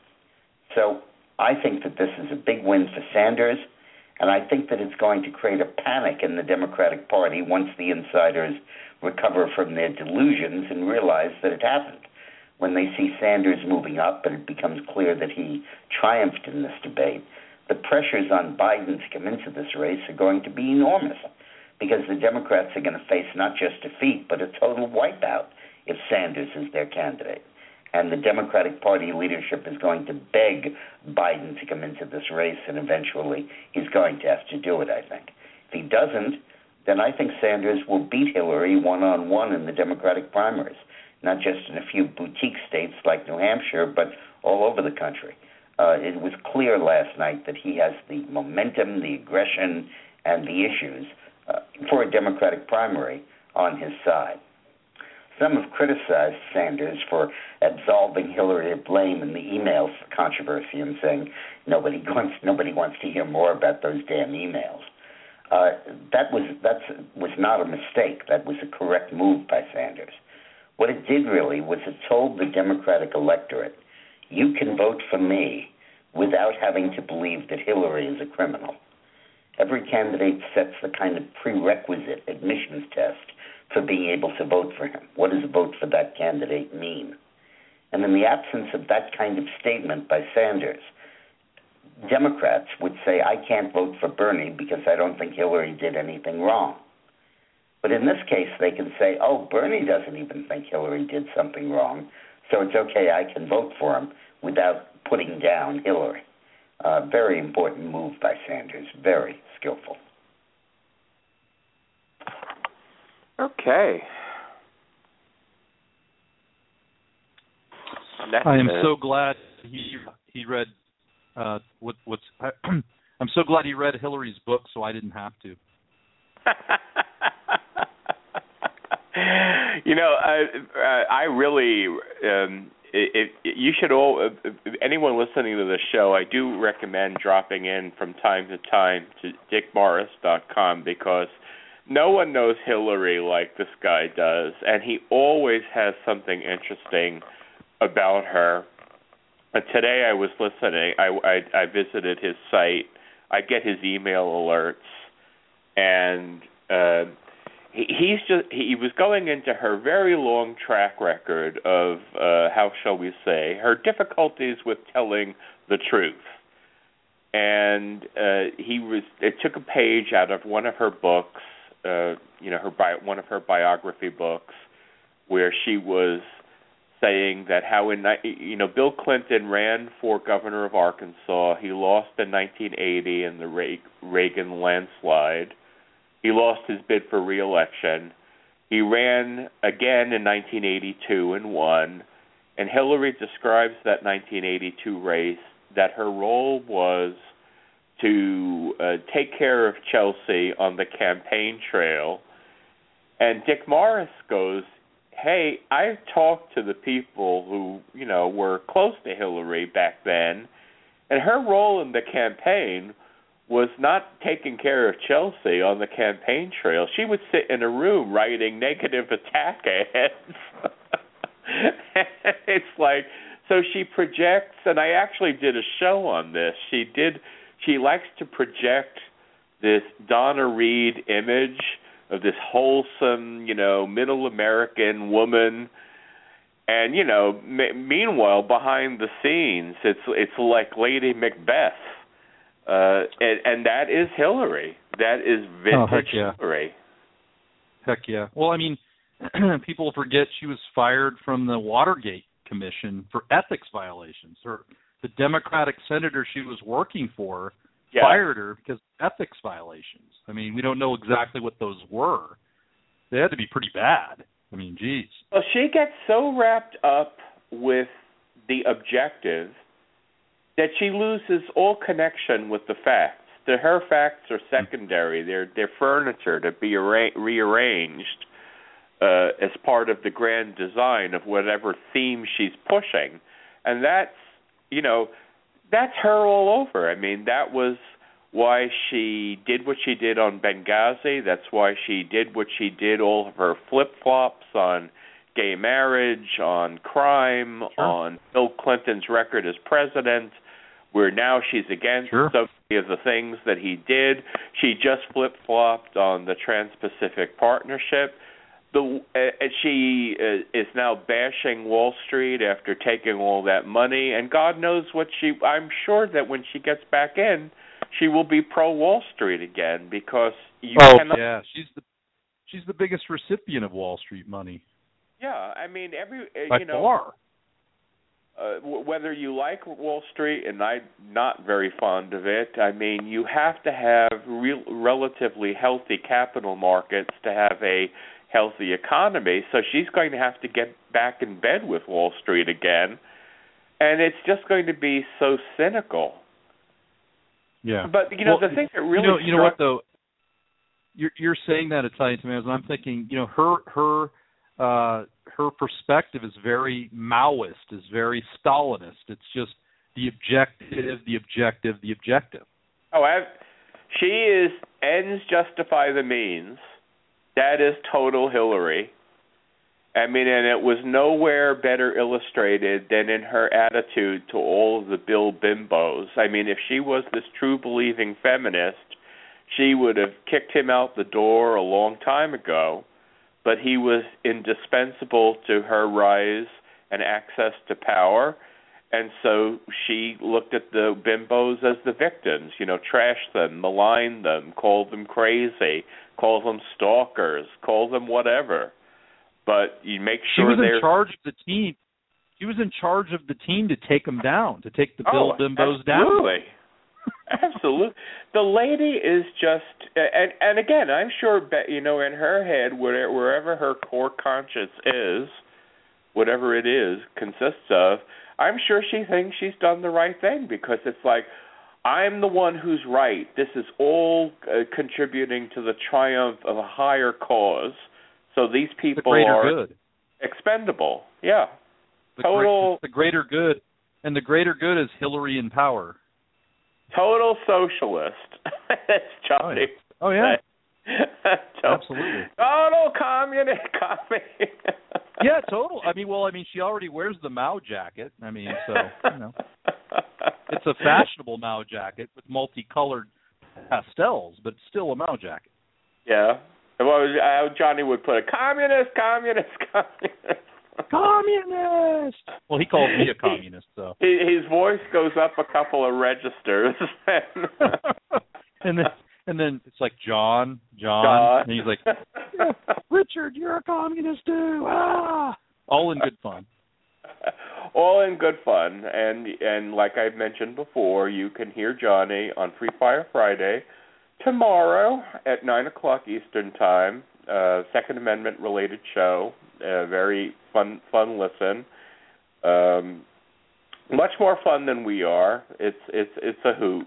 So I think that this is a big win for Sanders, and I think that it's going to create a panic in the Democratic Party once the insiders recover from their delusions and realize that it happened. When they see Sanders moving up and it becomes clear that he triumphed in this debate, the pressures on Biden to come into this race are going to be enormous, because the Democrats are going to face not just defeat, but a total wipeout if Sanders is their candidate. And the Democratic Party leadership is going to beg Biden to come into this race, and eventually he's going to have to do it, I think. If he doesn't, then I think Sanders will beat Hillary one-on-one in the Democratic primaries, not just in a few boutique states like New Hampshire, but all over the country. It was clear last night that he has the momentum, the aggression, and the issues for a Democratic primary on his side. Some have criticized Sanders for absolving Hillary of blame in the email controversy and saying nobody wants to hear more about those damn emails. That was not a mistake. That was a correct move by Sanders. What it did really was it told the Democratic electorate, you can vote for me without having to believe that Hillary is a criminal. Every candidate sets the kind of prerequisite admissions test for being able to vote for him. What does a vote for that candidate mean? And in the absence of that kind of statement by Sanders, Democrats would say, I can't vote for Bernie because I don't think Hillary did anything wrong. But in this case, they can say, Bernie doesn't even think Hillary did something wrong, so it's okay, I can vote for him without putting down Hillary. Very important move by Sanders, very skillful. Okay. I am so glad he read I'm so glad he read Hillary's book, so I didn't have to. I really, you should all, anyone listening to the show, I do recommend dropping in from time to time to dickmorris.com, because no one knows Hillary like this guy does, and he always has something interesting about her. And today I was listening, I visited his site, I get his email alerts, and he was going into her very long track record of how shall we say, her difficulties with telling the truth. And it took a page out of one of her books, one of her biography books, where she was saying that how Bill Clinton ran for governor of Arkansas. He lost in 1980 in the Reagan landslide. He lost his bid for re-election. He ran again in 1982 and won. And Hillary describes that 1982 race, that her role was to take care of Chelsea on the campaign trail. And Dick Morris goes, hey, I talked to the people who, were close to Hillary back then, and her role in the campaign was not taking care of Chelsea on the campaign trail. She would sit in a room writing negative attack ads. It's like, so she projects, and I actually did a show on this. She likes to project this Donna Reed image of this wholesome, middle American woman, and meanwhile behind the scenes, it's like Lady Macbeth, and that is Hillary. That is vintage Hillary. Heck yeah. Well, I mean, people forget she was fired from the Watergate Commission for ethics violations. The Democratic senator she was working for fired her because of ethics violations. I mean, we don't know exactly what those were. They had to be pretty bad. I mean, geez. Well, she gets so wrapped up with the objective that she loses all connection with the facts. Her facts are secondary. They're furniture to be rearranged as part of the grand design of whatever theme she's pushing. And that's her all over. I mean, that was why she did what she did on Benghazi. That's why she did what she did, all of her flip-flops on gay marriage, on crime, on Bill Clinton's record as president, where now she's against so many of the things that he did. She just flip-flopped on the Trans-Pacific Partnership. She is now bashing Wall Street after taking all that money, and God knows I'm sure that when she gets back in, she will be pro-Wall Street again, because cannot... she's the biggest recipient of Wall Street money. Yeah, I mean, by far. Whether you like Wall Street, and I'm not very fond of it, I mean, you have to have relatively healthy capital markets to have a healthy economy, so she's going to have to get back in bed with Wall Street again, and it's just going to be so cynical. Yeah. But, the thing that really you know what, though? You're saying that, Italian Tomatoes, and I'm thinking, her perspective is very Maoist, is very Stalinist. It's just the objective. Oh, she is ends justify the means. That is total Hillary. I mean, and it was nowhere better illustrated than in her attitude to all of the Bill Bimbos. I mean, if she was this true believing feminist, she would have kicked him out the door a long time ago, but he was indispensable to her rise and access to power, and so she looked at the Bimbos as the victims, trashed them, maligned them, called them crazy, called them stalkers, called them whatever. But you make sure she was in charge of the team. She was in charge of the team to take them down, to take the Bill Bimbos down. Absolutely. The lady is just, and again, I'm sure, in her head, wherever her core conscience is, whatever it is, consists of, I'm sure she thinks she's done the right thing, because it's like, I'm the one who's right. This is all contributing to the triumph of a higher cause. So these people are good. Expendable. Yeah. The greater good. And the greater good is Hillary in power. Total socialist. That's Johnny. Oh, yeah. Absolutely. Total communist. Yeah, total. I mean, she already wears the Mao jacket. I mean, so, it's a fashionable Mao jacket with multicolored pastels, but it's still a Mao jacket. Yeah. Well, Johnny would put it, communist. Communist! Well, he calls me a communist, so. His voice goes up a couple of registers. and then it's like, John. And he's like, yeah, Richard, you're a communist too. Ah! All in good fun. All in good fun. And like I've mentioned before, you can hear Johnny on Free Fire Friday tomorrow at 9 o'clock Eastern Time. Second Amendment related show. Very fun listen. Much more fun than we are. It's a hoot.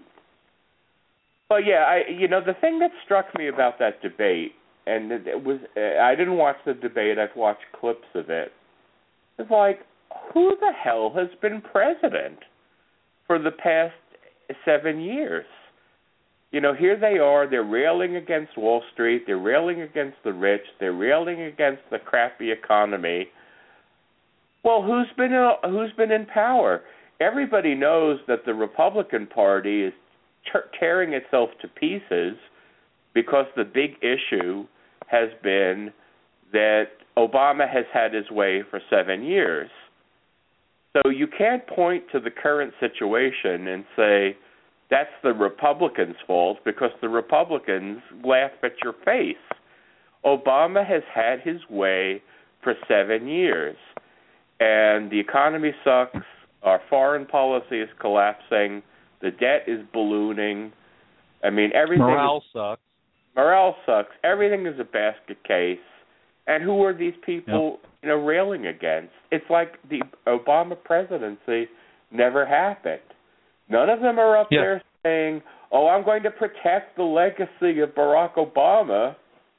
But yeah, the thing that struck me about that debate, and it was, I didn't watch the debate. I've watched clips of it. It's like, who the hell has been president for the past 7 years? Here they are, they're railing against Wall Street, they're railing against the rich, they're railing against the crappy economy. Well, who's been in power? Everybody knows that the Republican Party is tearing itself to pieces because the big issue has been that Obama has had his way for 7 years. So you can't point to the current situation and say, that's the Republicans' fault, because the Republicans laugh at your face. Obama has had his way for 7 years, and the economy sucks, our foreign policy is collapsing, the debt is ballooning. I mean, everything. Morale sucks. Everything is a basket case. And who are these people, railing against? It's like the Obama presidency never happened. None of them are up there saying, oh, I'm going to protect the legacy of Barack Obama.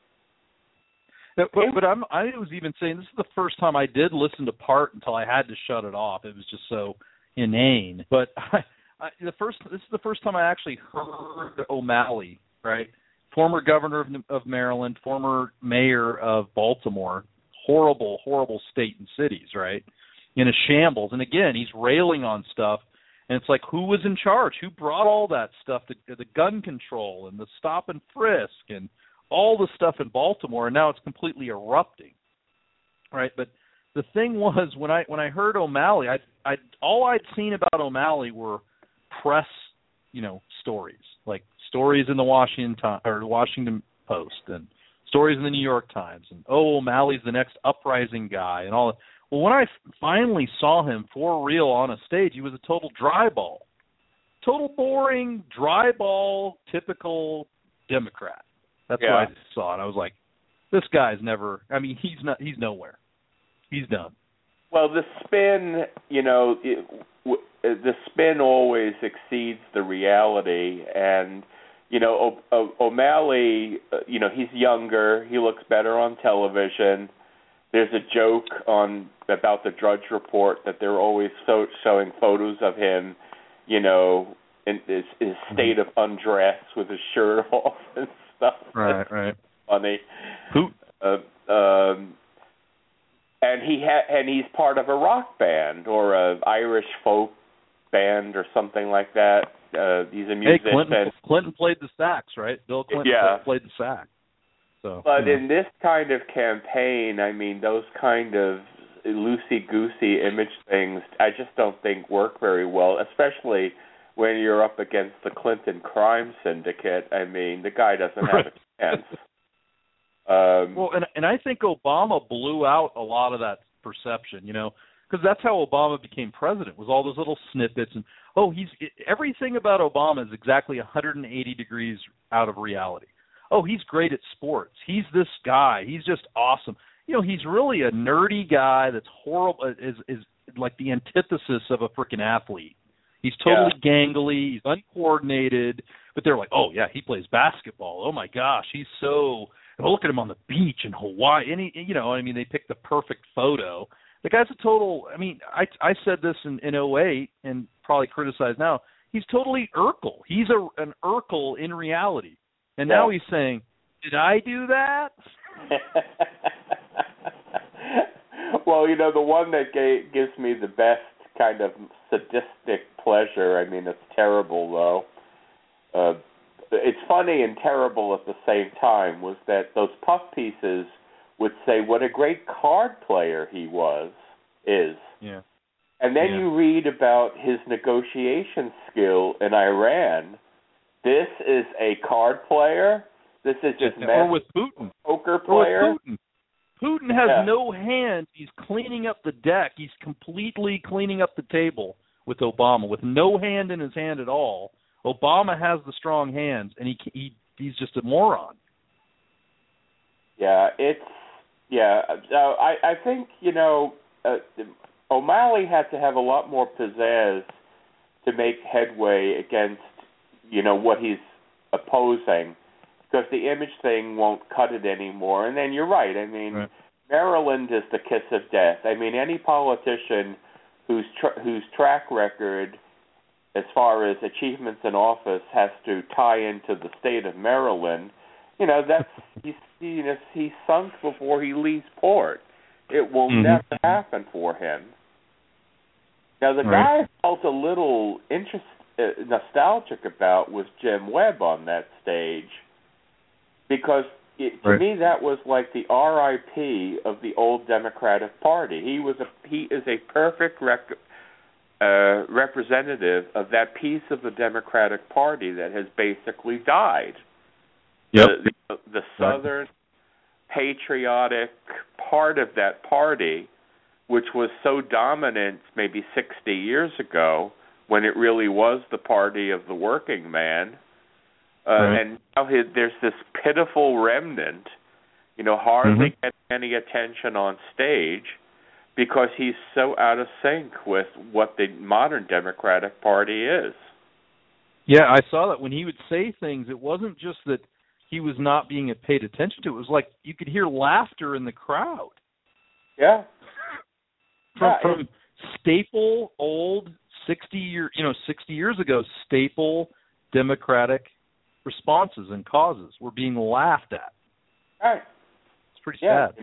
But I was even saying, this is the first time I did listen to part until I had to shut it off. It was just so inane. But this is the first time I actually heard O'Malley, right? Former governor of Maryland, former mayor of Baltimore, horrible, horrible state and cities, right? In a shambles. And again, he's railing on stuff. And it's like, who was in charge? Who brought all that stuff, the gun control and the stop and frisk and all the stuff in Baltimore? And now it's completely erupting, right? But the thing was, when I heard O'Malley, all I'd seen about O'Malley were press, stories, like stories in the Washington Post and stories in the New York Times, and O'Malley's the next uprising guy and all that. Well, when I finally saw him for real on a stage, he was a total dry ball. Total boring, dry ball, typical Democrat. That's what I saw. And I was like, this guy's he's nowhere. He's done. Well, the spin, the spin always exceeds the reality. And, O'Malley, he's younger. He looks better on television. There's a joke about the Drudge Report that they're always showing photos of him, in his state of undress with his shirt off and stuff. Right. Funny. Who? And he's part of a rock band or a Irish folk band or something like that. He's a musician. Hey, Clinton played the sax, right? Bill Clinton played the sax. So, but in this kind of campaign, those kind of loosey-goosey image things, I just don't think work very well, especially when you're up against the Clinton crime syndicate. The guy doesn't have a chance. And I think Obama blew out a lot of that perception, because that's how Obama became president, was all those little snippets. And, everything about Obama is exactly 180 degrees out of reality. Oh, he's great at sports. He's this guy. He's just awesome. He's really a nerdy guy that's horrible, is like the antithesis of a freaking athlete. He's totally gangly. He's uncoordinated. But they're like, oh, yeah, he plays basketball. Oh, my gosh, he's so – look at him on the beach in Hawaii. And they picked the perfect photo. The guy's a total – I said this in 2008 and probably criticized now. He's totally Urkel. He's an Urkel in reality. And now he's saying, did I do that? Well, the one that gives me the best kind of sadistic pleasure, it's terrible, though. it's funny and terrible at the same time, was that those puff pieces would say what a great card player he is. Yeah. And then you read about his negotiation skill in Iran. This is a card player? This is just or with Putin. Poker player? Or with Putin. Putin has no hand. He's cleaning up the deck. He's completely cleaning up the table with Obama, with no hand in his hand at all. Obama has the strong hands, and he's just a moron. Yeah, I think, O'Malley had to have a lot more pizzazz to make headway against, what he's opposing, because the image thing won't cut it anymore. And then you're right. I mean, Maryland is the kiss of death. I mean, any politician whose track record as far as achievements in office has to tie into the state of Maryland, that's he's sunk before he leaves port. It will never happen for him. Now, the guy I felt a little nostalgic about was Jim Webb on that stage, because to me that was like the R.I.P. of the old Democratic Party. He is a perfect representative of that piece of the Democratic Party that has basically died. Yep. The Southern patriotic part of that party, which was so dominant maybe 60 years ago, when it really was the party of the working man. And now there's this pitiful remnant, hardly getting any attention on stage, because he's so out of sync with what the modern Democratic Party is. Yeah, I saw that when he would say things, it wasn't just that he was not being paid attention to. It was like you could hear laughter in the crowd. Yeah. From staple old 60 years ago, staple Democratic responses and causes were being laughed at. Right. It's pretty sad.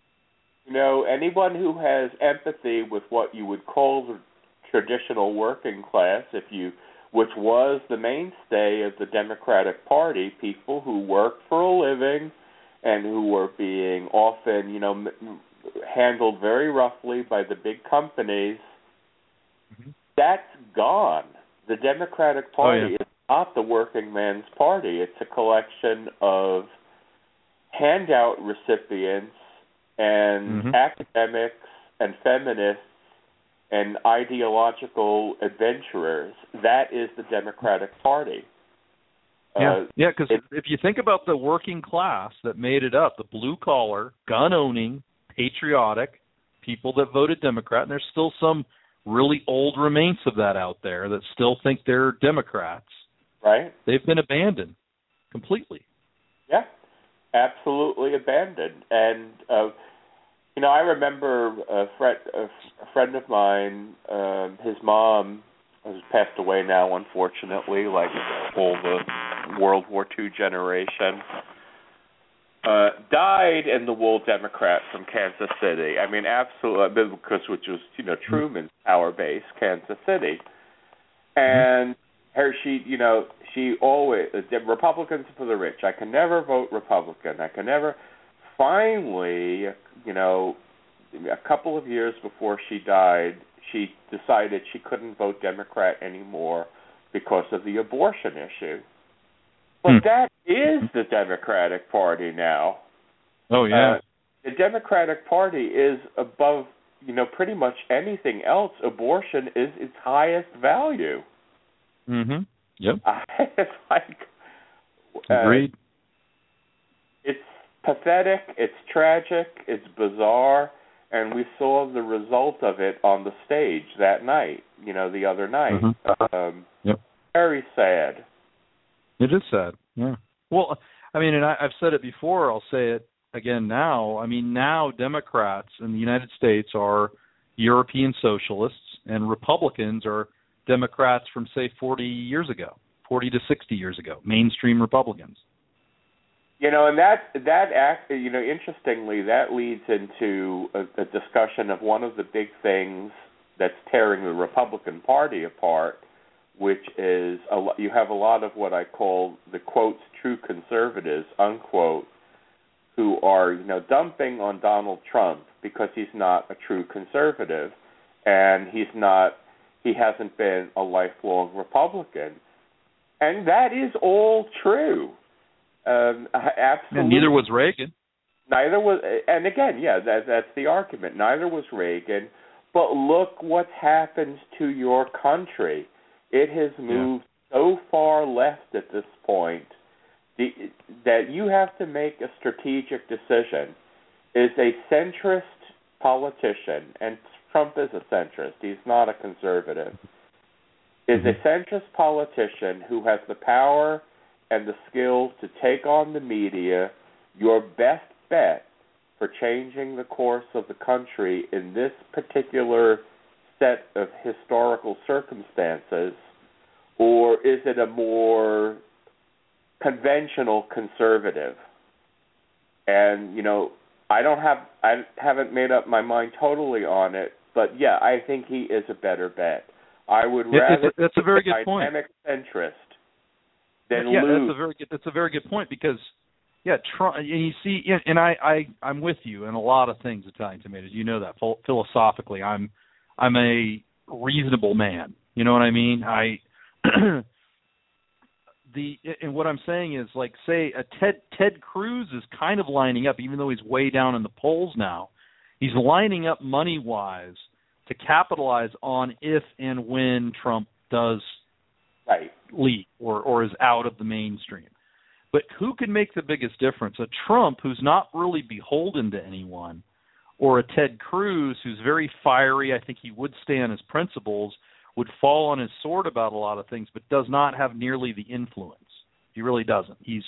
Anyone who has empathy with what you would call the traditional working class, which was the mainstay of the Democratic Party, people who worked for a living and who were being often, handled very roughly by the big companies, that's gone. The Democratic Party is not the working man's party. It's a collection of handout recipients and academics and feminists and ideological adventurers. That is the Democratic Party. Because if you think about the working class that made it up, the blue-collar, gun-owning, patriotic people that voted Democrat, and there's still some really old remains of that out there that still think they're Democrats. Right. They've been abandoned completely. Yeah, absolutely abandoned. And, I remember a friend of mine, his mom has passed away now, unfortunately, like all the World War II generation, died in the Wool Democrat from Kansas City. I mean, absolutely, which was, Truman's power base, Kansas City. And she always, Republicans for the rich. I can never vote Republican. I can never. Finally, a couple of years before she died, she decided she couldn't vote Democrat anymore because of the abortion issue. But that is the Democratic Party now. Oh, yeah. The Democratic Party is above, pretty much anything else. Abortion is its highest value. Mm-hmm. Yep. It's like... Agreed. It's pathetic, it's tragic, it's bizarre, and we saw the result of it on the stage that night, the other night. Yep. Very sad. It is sad, yeah. Well, I mean, and I've said it before, I'll say it again now. I mean, now Democrats in the United States are European socialists, and Republicans are Democrats from, say, 40 to 60 years ago, mainstream Republicans. And interestingly, that leads into a discussion of one of the big things that's tearing the Republican Party apart, which is you have a lot of what I call the quotes true conservatives unquote, who are dumping on Donald Trump because he's not a true conservative, and he hasn't been a lifelong Republican, and that is all true. Absolutely. And neither was Reagan. Neither was, and again, that's the argument. Neither was Reagan, but look what's happened to your country. It has moved so far left at this point that you have to make a strategic decision. Is a centrist politician, and Trump is a centrist, he's not a conservative, is a centrist politician who has the power and the skills to take on the media, your best bet for changing the course of the country in this particular set of historical circumstances, or is it a more conventional conservative? And I haven't made up my mind totally on it, but I think he is a better bet. I would rather that's a very good point. Dynamic centrist than lose. That's a very good point, because Trump, and you see, and I'm with you in a lot of things, Italian Tomatoes. You know that philosophically, I'm a reasonable man. You know what I mean? And what I'm saying is, like, say a Ted Cruz is kind of lining up, even though he's way down in the polls now. He's lining up money-wise to capitalize on if and when Trump does leave or is out of the mainstream. But who can make the biggest difference? A Trump who's not really beholden to anyone, or a Ted Cruz who's very fiery, I think he would stay on his principles, would fall on his sword about a lot of things, but does not have nearly the influence. He really doesn't. He's,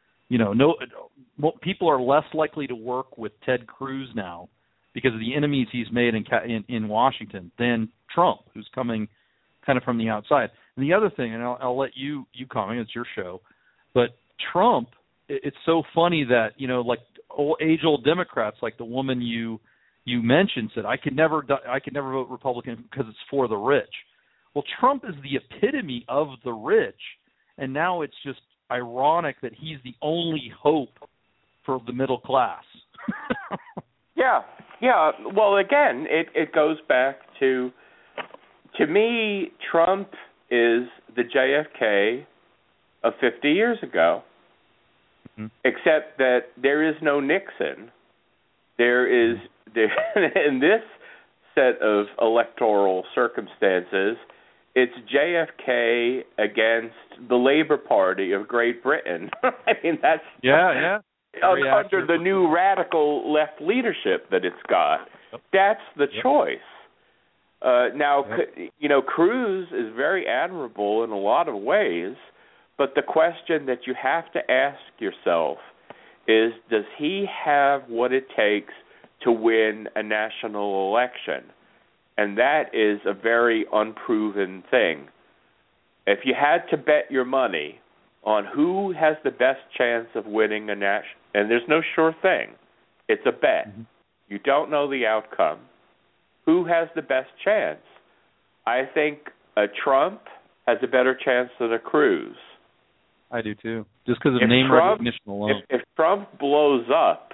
people are less likely to work with Ted Cruz now because of the enemies he's made in Washington than Trump, who's coming kind of from the outside. And the other thing, and I'll let you comment, it's your show, but Trump, it's so funny that, like age-old Democrats, like the woman you mentioned, said, I could never vote Republican because it's for the rich. Well, Trump is the epitome of the rich, and now it's just ironic that he's the only hope for the middle class. Yeah. Well, again, it goes back to me, Trump is the JFK of 50 years ago, except that there is no Nixon. There is in this set of electoral circumstances, it's JFK against the Labor Party of Great Britain. I mean, that's under the new radical left leadership that it's got. That's the choice. Now, Cruz is very admirable in a lot of ways, but the question that you have to ask yourself is, does he have what it takes to win a national election? And that is a very unproven thing. If you had to bet your money on who has the best chance of winning a national, and there's no sure thing, it's a bet. You don't know the outcome. Who has the best chance? I think a Trump has a better chance than a Cruz. I do too, just because of name recognition alone. If Trump blows up,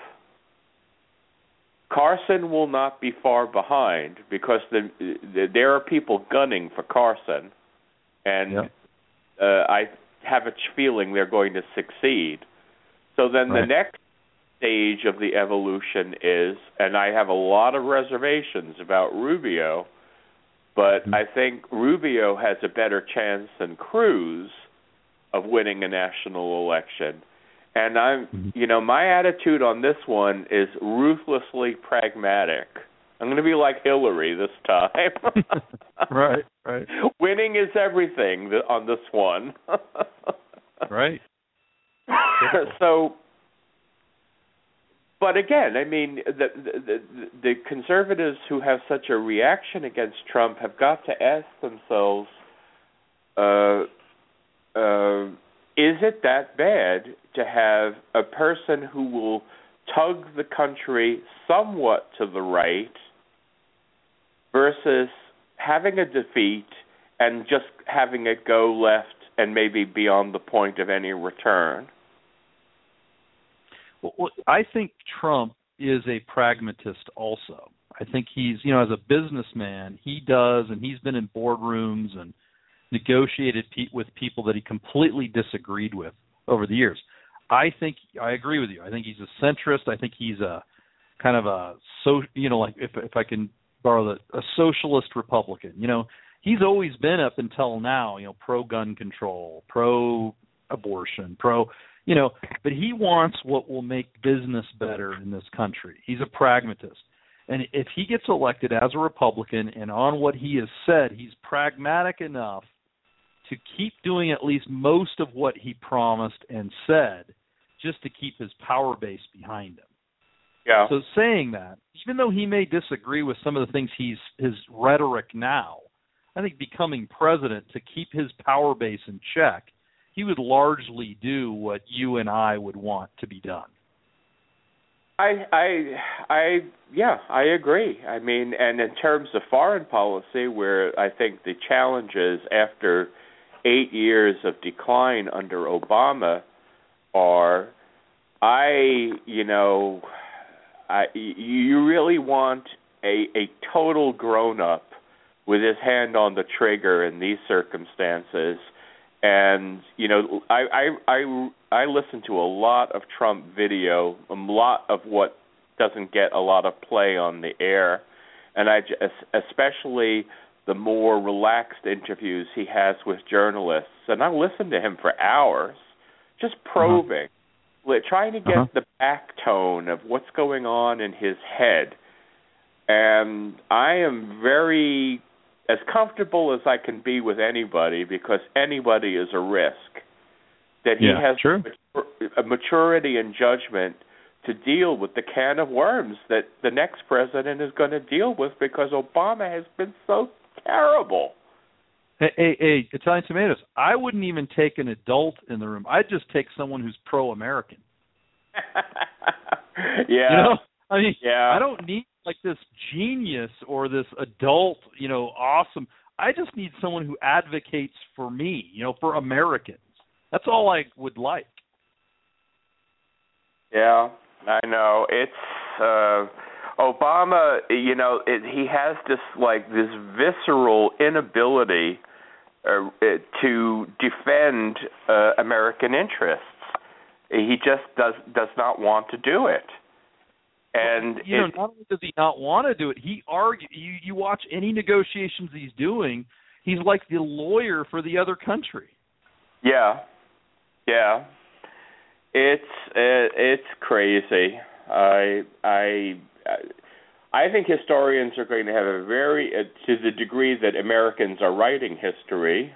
Carson will not be far behind, because there are people gunning for Carson, and I have a feeling they're going to succeed. So then the next stage of the evolution is, and I have a lot of reservations about Rubio, but I think Rubio has a better chance than Cruz of winning a national election. And my attitude on this one is ruthlessly pragmatic. I'm going to be like Hillary this time. Right. Winning is everything on this one. Right. So, but again, I mean, the conservatives who have such a reaction against Trump have got to ask themselves, is it that bad to have a person who will tug the country somewhat to the right versus having a defeat and just having it go left and maybe beyond the point of any return? Well, I think Trump is a pragmatist also. I think he's, as a businessman, he does, and he's been in boardrooms and negotiated with people that he completely disagreed with over the years. I agree with you. I think he's a centrist. I think he's a kind of a, like if I can borrow a socialist Republican. He's always been up until now, pro-gun control, pro-abortion, but he wants what will make business better in this country. He's a pragmatist. And if he gets elected as a Republican and on what he has said, he's pragmatic enough to keep doing at least most of what he promised and said, just to keep his power base behind him. Yeah. So saying that, even though he may disagree with some of the things his rhetoric now, I think becoming president to keep his power base in check, he would largely do what you and I would want to be done. I agree. I mean, and in terms of foreign policy, where I think the challenges after 8 years of decline under Obama are, you really want a total grown-up with his hand on the trigger in these circumstances. And I listen to a lot of Trump video, a lot of what doesn't get a lot of play on the air, and especially the more relaxed interviews he has with journalists. And I listen to him for hours, just probing, trying to get the back tone of what's going on in his head. And I am very as comfortable as I can be with anybody, because anybody is a risk, that he has a maturity and judgment to deal with the can of worms that the next president is going to deal with, because Obama has been so terrible. Hey, Italian Tomatoes, I wouldn't even take an adult in the room. I'd just take someone who's pro-American. Yeah. I don't need like this genius or this adult, awesome. I just need someone who advocates for me, for Americans. That's all I would like. Yeah, I know. It's Obama, he has this visceral inability to defend American interests. He just does not want to do it. And not only does he not want to do it, he argues. You watch any negotiations he's doing, he's like the lawyer for the other country. Yeah. It's crazy. I think historians are going to have a very, to the degree that Americans are writing history,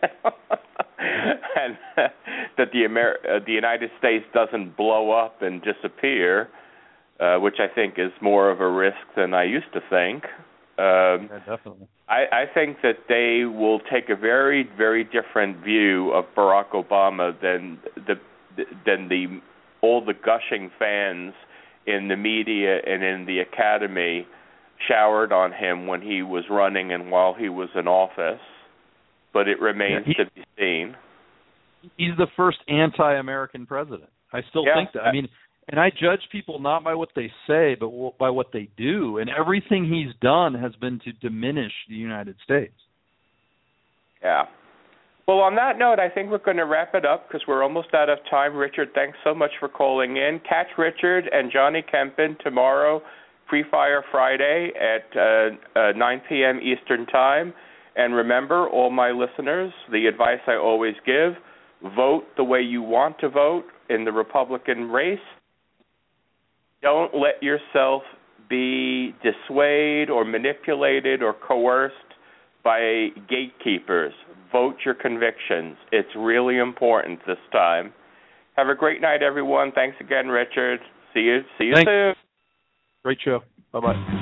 and that the United States doesn't blow up and disappear, which I think is more of a risk than I used to think. Yeah, definitely. I think that they will take a very, very different view of Barack Obama than all the gushing fans in the media and in the academy showered on him when he was running and while he was in office. But it remains to be seen. He's the first anti-American president. I still think that. I mean, and I judge people not by what they say, but by what they do. And everything he's done has been to diminish the United States. Yeah. Well, on that note, I think we're going to wrap it up because we're almost out of time. Richard, thanks so much for calling in. Catch Richard and Johnny Kempin tomorrow, Free Fire Friday at 9 p.m. Eastern Time. And remember, all my listeners, the advice I always give, vote the way you want to vote in the Republican race. Don't let yourself be dissuaded or manipulated or coerced by gatekeepers. Vote your convictions. It's really important this time. Have a great night, everyone. Thanks again, Richard. See you soon. Great show. Bye-bye.